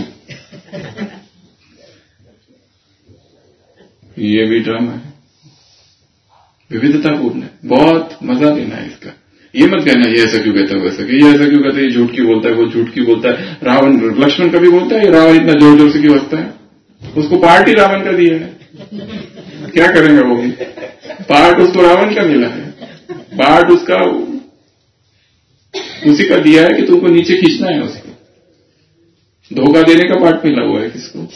ये भी ड्रामा है, विविधतापूर्ण है, बहुत मजा लेना है इसका। ये मत कहना ये ऐसा क्यों कहता है, वैसा क्यों, ये ऐसा क्यों कहता है, ये झूठ क्यों बोलता है, वो झूठ क्यों बोलता है, रावण लक्ष्मण कभी बोलता है, रावण इतना जोर जोर से क्यों हंसता है, उसको पार्ट ही रावण का दिया है, क्या करेंगे वो भी, पार्ट उसको रावण का मिला है, पार्ट उसका उसी का दिया है कि तुमको नीचे खींचना है, उसको धोखा देने का पार्ट मिला हुआ है। किसको?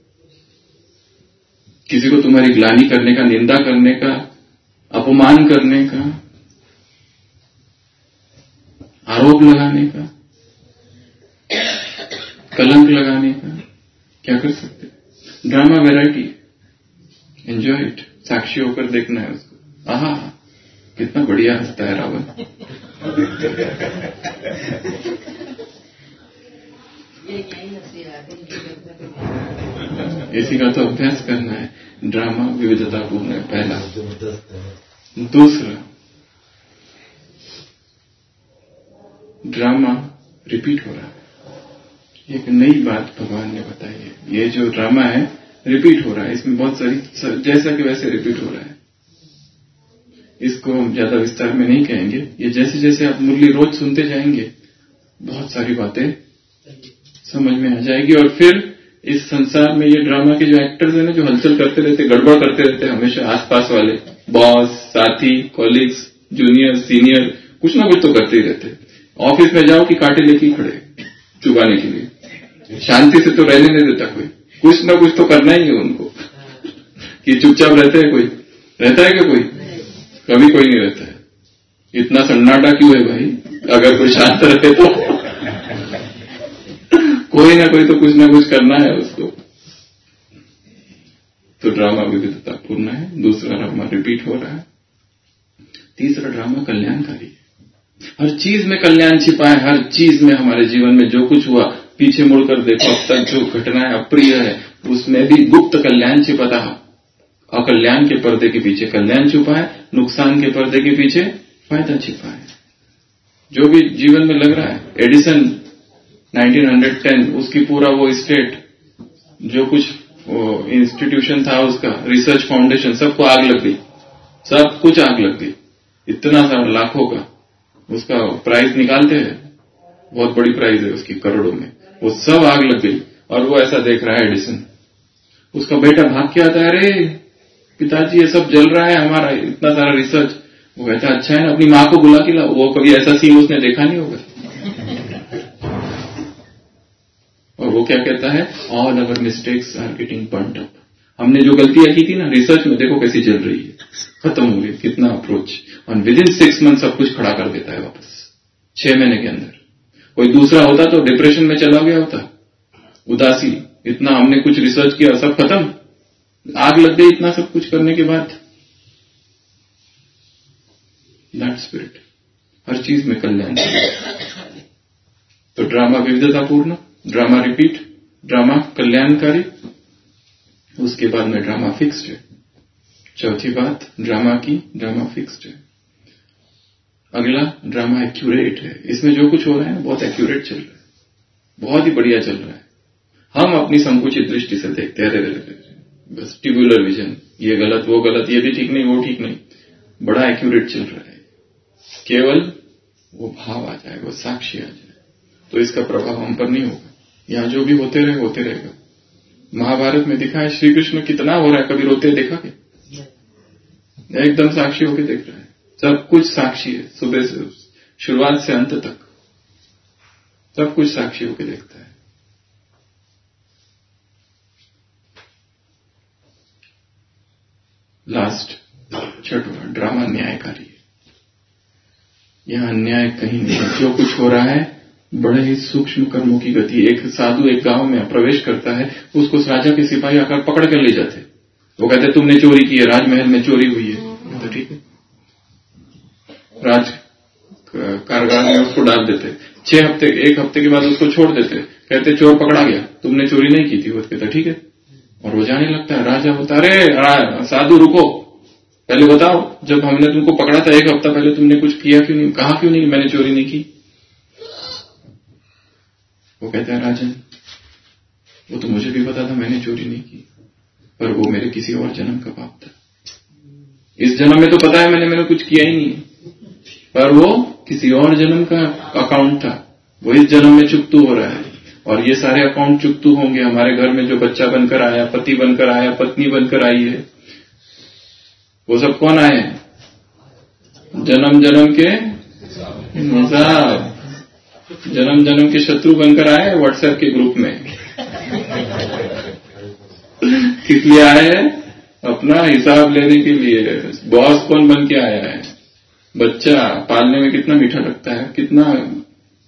किसी को तुम्हारी ग्लानि करने का, निंदा करने का, अपमान करने का, रोब लगाने का, कलंक लगाने का, क्या कर सकते? ड्रामा वैरायटी, एंजॉय इट, साक्षी होकर देखना है उसको। आहा कितना बढ़िया हंसता है रावण। इसी का तो अभ्यास करना है। ड्रामा विविधतापूर्ण है, पहला। दूसरा, ड्रामा रिपीट हो रहा है। एक नई बात भगवान ने बताई है, ये जो ड्रामा है रिपीट हो रहा है, इसमें बहुत सारी जैसा कि वैसे रिपीट हो रहा है। इसको हम ज्यादा विस्तार में नहीं कहेंगे। ये जैसे जैसे आप मुरली रोज सुनते जाएंगे बहुत सारी बातें समझ में आ जाएगी। और फिर इस संसार में ये ड्रामा के जो एक्टर्स हैं ना, जो हलचल करते रहते, गड़बड़ करते रहते हमेशा, आसपास वाले बॉस, साथी, कॉलीग्स, जूनियर, सीनियर, कुछ ना कुछ तो करते ही रहते। ऑफिस में जाओ कि कांटे लेके खड़े चुबाने के लिए, शांति से तो रहने नहीं देता कोई, कुछ ना कुछ तो करना ही है उनको। कि चुपचाप रहते हैं, कोई रहता है क्या? कोई कभी कोई नहीं रहता है। इतना सन्नाटा क्यों है भाई? अगर कोई शांत रहे तो कोई ना कोई तो कुछ ना कुछ करना है उसको। तो ड्रामा विविधतापूर्ण है। दूसरा ड्रामा रिपीट हो रहा है। तीसरा ड्रामा कल्याणकारी है। हर चीज में कल्याण छिपा है। हर चीज में, हमारे जीवन में जो कुछ हुआ, पीछे मुड़कर देखो, अब तक जो घटनाएं अप्रिय है उसमें भी गुप्त कल्याण छिपा था। अकल्याण के पर्दे के पीछे कल्याण छुपा है, नुकसान के पर्दे के पीछे फायदा छिपा है। जो भी जीवन में लग रहा है, एडिसन नाइनटीन टेन, उसकी पूरा वो स्टेट, जो कुछ इंस्टीट्यूशन था उसका, रिसर्च फाउंडेशन, सबको आग लग गई, सब कुछ आग लग गई। इतना सारा लाखों का उसका प्राइस निकालते हैं, बहुत बड़ी प्राइस है उसकी, करोड़ों में, वो सब आग लग गई। और वो ऐसा देख रहा है एडिसन। उसका बेटा भाग के आता है, अरे पिताजी ये सब जल रहा है हमारा, इतना सारा रिसर्च। वो कहता है अच्छा है ना, अपनी माँ को बुला के ला। वो कभी ऐसा सीन उसने देखा नहीं होगा। और वो क्या कहता है, all our mistakes are getting burned up. हमने जो गलतियां की थी ना रिसर्च में, देखो कैसी जल रही है, खत्म हो गई। कितना अप्रोच, और विद इन सिक्स मंथ सब कुछ खड़ा कर देता है वापस, छह महीने के अंदर। कोई दूसरा होता तो डिप्रेशन में चला गया होता, उदासी, इतना हमने कुछ रिसर्च किया, सब खत्म, आग लग गई इतना सब कुछ करने के बाद। दैट स्पिरिट, हर चीज में कल्याण। तो ड्रामा विविधतापूर्ण, ड्रामा रिपीट, ड्रामा कल्याणकारी। उसके बाद में ड्रामा फिक्स्ड है। चौथी बात ड्रामा की, ड्रामा फिक्स्ड है। अगला ड्रामा एक्यूरेट है। इसमें जो कुछ हो रहा है ना बहुत एक्यूरेट चल रहा है, बहुत ही बढ़िया चल रहा है। हम अपनी संकुचित दृष्टि से देखते हैं, बस ट्यूबुलर विजन, ये गलत, वो गलत, ये भी ठीक नहीं, वो ठीक नहीं, बड़ा एक्यूरेट चल रहा है। केवल वो भाव आ जाए, वो साक्षी आ जाए, तो इसका प्रभाव हम पर नहीं होगा। यहां जो भी होते रहे होते रहेगा। महाभारत में दिखा है श्री कृष्ण कितना हो रहा है, कभी रोते देखा क्या? एकदम साक्षी होकर देख रहा है, सब कुछ साक्षी है, सुबह से शुरुआत से अंत तक सब कुछ साक्षी होकर देखता है। लास्ट छठवां ड्रामा न्यायकारी है। यहां अन्याय कहीं नहीं, जो कुछ हो रहा है बड़े ही सूक्ष्म कर्मों की गति। एक साधु एक गांव में प्रवेश करता है, उसको राजा के सिपाही आकर पकड़ कर ले जाते। वो कहते तुमने चोरी की है, राजमहल में चोरी हुई है। तो ठीक है, राज कारागार में उसको डाल देते। छह हफ्ते एक हफ्ते के बाद उसको छोड़ देते, कहते चोर पकड़ा गया, तुमने चोरी नहीं की थी। वो कहता ठीक है, और वो जाने लगता है। राजा होता, अरे साधु रुको, पहले बताओ, जब हमने तुमको पकड़ा था एक हफ्ता पहले, तुमने कुछ किया क्यों नहीं, कहा क्यों नहीं मैंने चोरी नहीं की? वो कहता है राजन, वो तो मुझे भी पता था मैंने चोरी नहीं की, पर वो मेरे किसी और जन्म का पाप था। इस जन्म में तो पता है मैंने मैंने कुछ किया ही नहीं, पर वो किसी और जन्म का अकाउंट था, वो इस जन्म में चुकतू हो रहा है। और ये सारे अकाउंट चुकतू होंगे। हमारे घर में जो बच्चा बनकर आया, पति बनकर आया, पत्नी बनकर आई है, वो सब कौन आए हैं? जन्म जन्म के हिसाब, जन्म जन्म के शत्रु बनकर आए व्हाट्सएप के ग्रुप में। किस लिए आए हैं? अपना हिसाब लेने के लिए। बॉस कौन बन के आया है? बच्चा पालने में कितना मीठा लगता है, कितना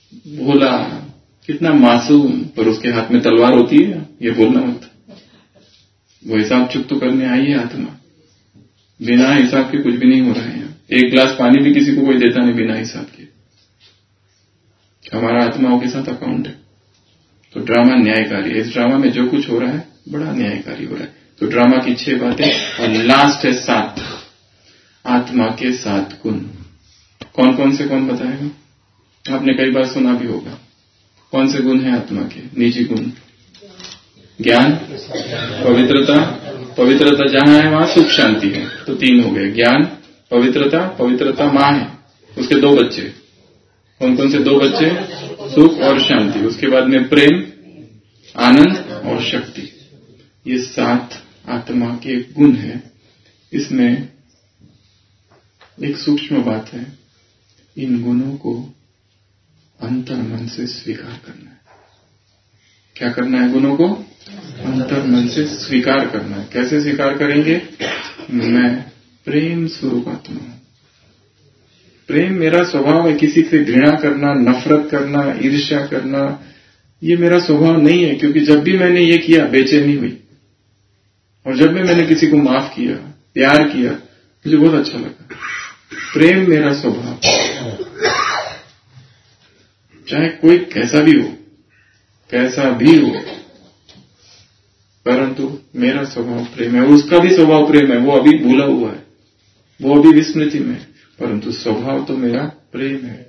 भोला, कितना मासूम, पर उसके हाथ में तलवार होती है, ये बोलना मत। वो हिसाब चुक तो करने आई है आत्मा, बिना हिसाब के कुछ भी नहीं हो रहा है। एक गिलास पानी भी किसी को कोई देता नहीं बिना हिसाब के। हमारा आत्माओं के साथ अकाउंट है। तो ड्रामा न्यायकारी है। इस ड्रामा में जो कुछ हो रहा है बड़ा न्यायकारी हो रहा है। तो ड्रामा की छह बातें और लास्ट है सात, आत्मा के सात गुण। कौन कौन से, कौन बताएगा? आपने कई बार सुना भी होगा। कौन से गुण है आत्मा के? निजी गुण, ज्ञान, पवित्रता। पवित्रता जहां है वहां सुख शांति है, तो तीन हो गए, ज्ञान, पवित्रता। पवित्रता मां है, उसके दो बच्चे। कौन कौन से दो बच्चे? सुख और शांति। उसके बाद में प्रेम, आनंद और शक्ति। ये सात आत्मा के गुण है। इसमें एक सूक्ष्म बात है, इन गुणों को अंतर मन से स्वीकार करना है। क्या करना है? गुणों को अंतर मन से स्वीकार करना है। कैसे स्वीकार करेंगे? मैं प्रेम स्वरूप आत्मा हूं। प्रेम मेरा स्वभाव है। किसी से घृणा करना, नफरत करना, ईर्ष्या करना, ये मेरा स्वभाव नहीं है। क्योंकि जब भी मैंने ये किया बेचैनी हुई, और जब भी मैंने किसी को माफ किया, प्यार किया, मुझे बहुत अच्छा लगा। प्रेम मेरा स्वभाव, चाहे कोई कैसा भी हो, कैसा भी हो, परंतु मेरा स्वभाव प्रेम है। उसका भी स्वभाव प्रेम है, वो अभी भूला हुआ है, वो अभी विस्मृति में, परंतु स्वभाव तो मेरा प्रेम है।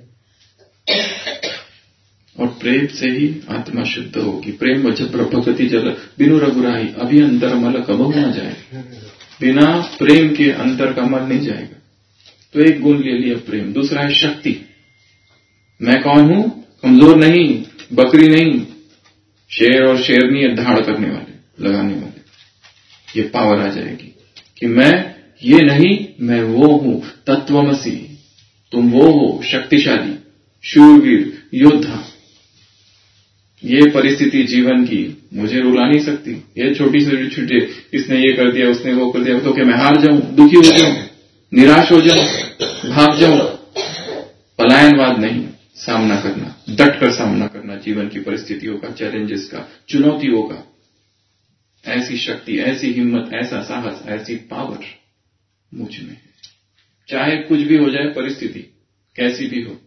और प्रेम से ही आत्मा शुद्ध होगी। प्रेम वजह प्रभगति जल बिनु रघुराई अभी अंतर मल कबहु न जाए। बिना प्रेम के अंतर का मल नहीं जाएगा। तो एक गुण ले लिया प्रेम। दूसरा है शक्ति। मैं कौन हूं? कमजोर नहीं, बकरी नहीं, शेर और शेरनी है धाड़ करने वाले, लगाने वाले। ये पावर आ जाएगी कि मैं ये नहीं, मैं वो हूं, तत्वमसी। तुम वो हो, शक्तिशाली, शूरवीर, योद्धा। ये परिस्थिति जीवन की मुझे रुला नहीं सकती। ये छोटी से छोटी, इसने ये कर दिया, उसने वो कर दिया, तो क्या मैं हार जाऊं, दुखी हो जाऊं, निराश हो जाऊं, भाग जाऊं? पलायनवाद नहीं, सामना करना, डट कर सामना करना जीवन की परिस्थितियों का, चैलेंजेस का, चुनौतियों का। ऐसी शक्ति, ऐसी हिम्मत, ऐसा साहस, ऐसी पावर मुझ में है। चाहे कुछ भी हो जाए, परिस्थिति कैसी भी हो,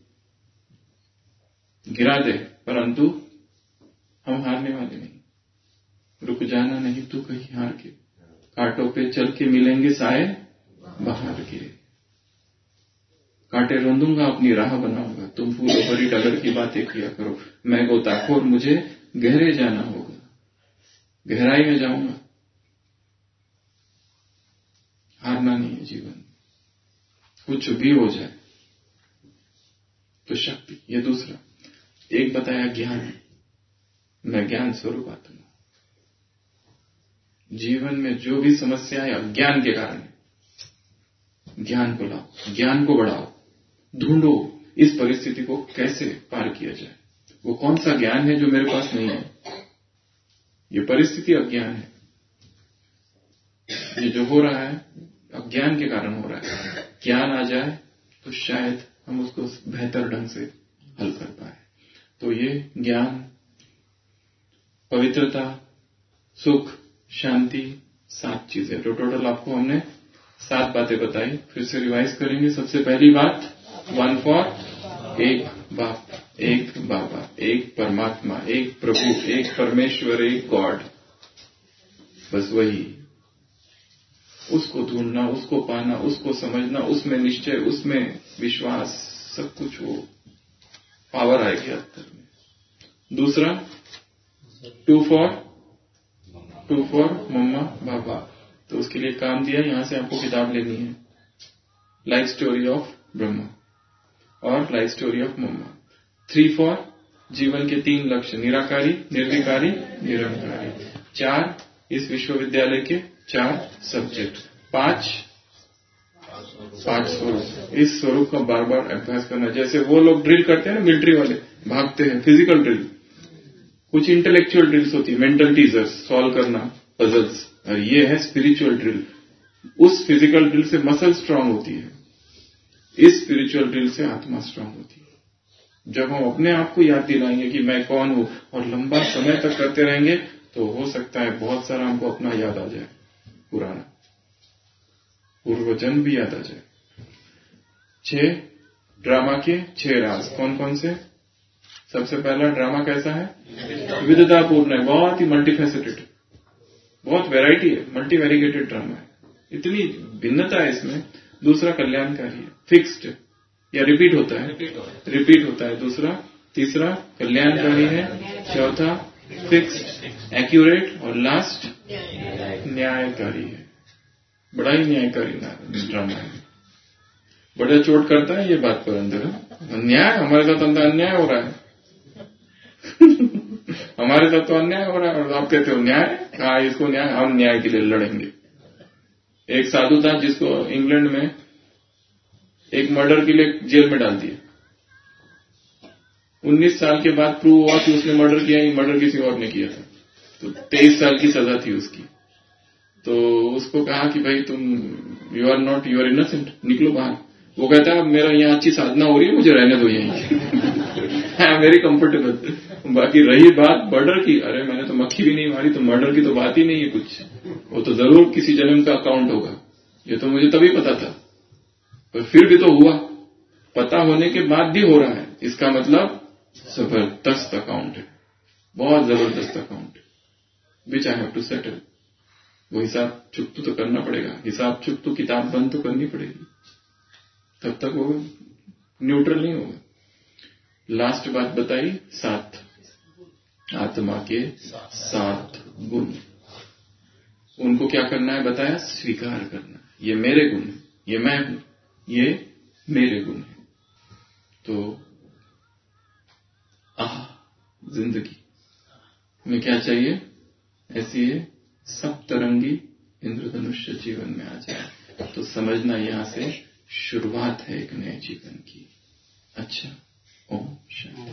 गिरा दे, परंतु हम हारने वाले नहीं। रुक जाना नहीं तू कहीं हार के, कांटों पे चल के मिलेंगे साए बाहर के। कांटे रोंदूंगा, अपनी राह बनाऊंगा, तुम फूलों भरी डगर की बातें किया करो। मैं गोताखोर, मुझे गहरे जाना होगा, गहराई में जाऊंगा। हारना नहीं है जीवन, कुछ भी हो जाए। तो शक्ति, ये दूसरा। एक बताया ज्ञान, मैं ज्ञान स्वरूप आत्मा। जीवन में जो भी समस्या है अज्ञान के कारण है, ज्ञान को लाओ, ज्ञान को बढ़ाओ, ढूंढो इस परिस्थिति को कैसे पार किया जाए। वो कौन सा ज्ञान है जो मेरे पास नहीं है? ये परिस्थिति अज्ञान है। ये जो हो रहा है अज्ञान के कारण हो रहा है। ज्ञान आ जाए तो शायद हम उसको बेहतर ढंग से हल कर पाए। तो ये ज्ञान, पवित्रता, सुख, शांति, सात चीजें। तो टोटल आपको हमने सात बातें बताई। फिर से रिवाइज करेंगे। सबसे पहली बात, वन फॉर, एक बाप, एक बाबा, एक परमात्मा, एक प्रभु, एक परमेश्वर, एक गॉड। बस वही, उसको ढूंढना, उसको पाना, उसको समझना, उसमें निश्चय, उसमें विश्वास, सब कुछ वो पावर आएगी अंतर में। दूसरा, two four, two four mamma Baba. तो उसके लिए काम दिया, यहां से आपको किताब लेनी है, लाइफ स्टोरी ऑफ ब्रह्मा और life story of mamma. Three four, जीवन के तीन लक्ष्य, निराकारी, निर्विकारी, निरंकारी। चार, इस विश्वविद्यालय के चार सब्जेक्ट। पांच, पांच स्वरूप। इस स्वरूप का बार बार अभ्यास करना। जैसे वो लोग ड्रिल करते हैं ना, मिलिट्री वाले भागते हैं, फिजिकल ड्रिल। कुछ इंटेलेक्चुअल ड्रिल्स होती है, मेंटल टीजर्स, सॉल्व करना पजल्स, और ये है स्पिरिचुअल ड्रिल। उस फिजिकल ड्रिल से मसल स्ट्रांग होती है, इस स्पिरिचुअल ड्रिल से आत्मा स्ट्रांग होती है। जब हम अपने आप को याद दिलाएंगे कि मैं कौन हूं और लंबा समय तक करते रहेंगे तो हो सकता है बहुत सारा हमको अपना याद आ जाए, पुराना पूर्वजन्म भी याद आ जाए। छह ड्रामा के छह राज कौन कौन से? सबसे पहला ड्रामा कैसा है? विविधतापूर्ण है, बहुत ही मल्टीफेसेटेड, बहुत वैरायटी है, मल्टी वेरिगेटेड ड्रामा है, इतनी भिन्नता है इसमें। दूसरा कल्याणकारी है, फिक्स्ड या रिपीट होता है, रिपीट होता है। दूसरा तीसरा कल्याणकारी है, चौथा फिक्स्ड एक्यूरेट और लास्ट न्यायकारी है। बड़ा ही न्यायकारी ड्रामा है, बड़ा चोट करता है ये बात पर अंदर, अन्याय हमारे साथ अंदर अन्याय हो रहा है हमारे साथ तो अन्याय हो रहा है और आप कहते हो न्याय, हाँ इसको न्याय, हम न्याय के लिए लड़ेंगे। एक साधु था जिसको इंग्लैंड में एक मर्डर के लिए जेल में डाल दिया। उन्नीस साल के बाद प्रूव हुआ कि उसने मर्डर किया, मर्डर किसी और ने किया था, तो तेईस साल की सजा थी उसकी। तो उसको कहा कि भाई तुम you are not, you are innocent, निकलो बाहर। वो कहता है मेरा यहाँ अच्छी साधना हो रही है, मुझे रहने दो यहीं आई एम वेरी कंफर्टेबल। बाकी रही बात मर्डर की, अरे मैंने तो मक्खी भी नहीं मारी, तो मर्डर की तो बात ही नहीं है कुछ, वो तो जरूर किसी जन्म का अकाउंट होगा, ये तो मुझे तभी पता था, पर फिर भी तो हुआ, पता होने के बाद भी हो रहा है, इसका मतलब जबरदस्त अकाउंट है, बहुत जबरदस्त account which I have to settle. वो हिसाब चुकता तो करना पड़ेगा, हिसाब चुक तो किताब बंद तो करनी पड़ेगी, तब तक वो न्यूट्रल नहीं होगा। लास्ट बात बताई, सात आत्मा के सात गुण, उनको क्या करना है बताया, स्वीकार करना, ये मेरे गुण है, ये मैं हूं, ये मेरे गुण है। तो आह जिंदगी में क्या चाहिए, ऐसी ये सब तरंगी इंद्रधनुष्य जीवन में आ जाए, तो समझना यहां से शुरुआत है एक नए जीवन की। अच्छा, ओम शांति।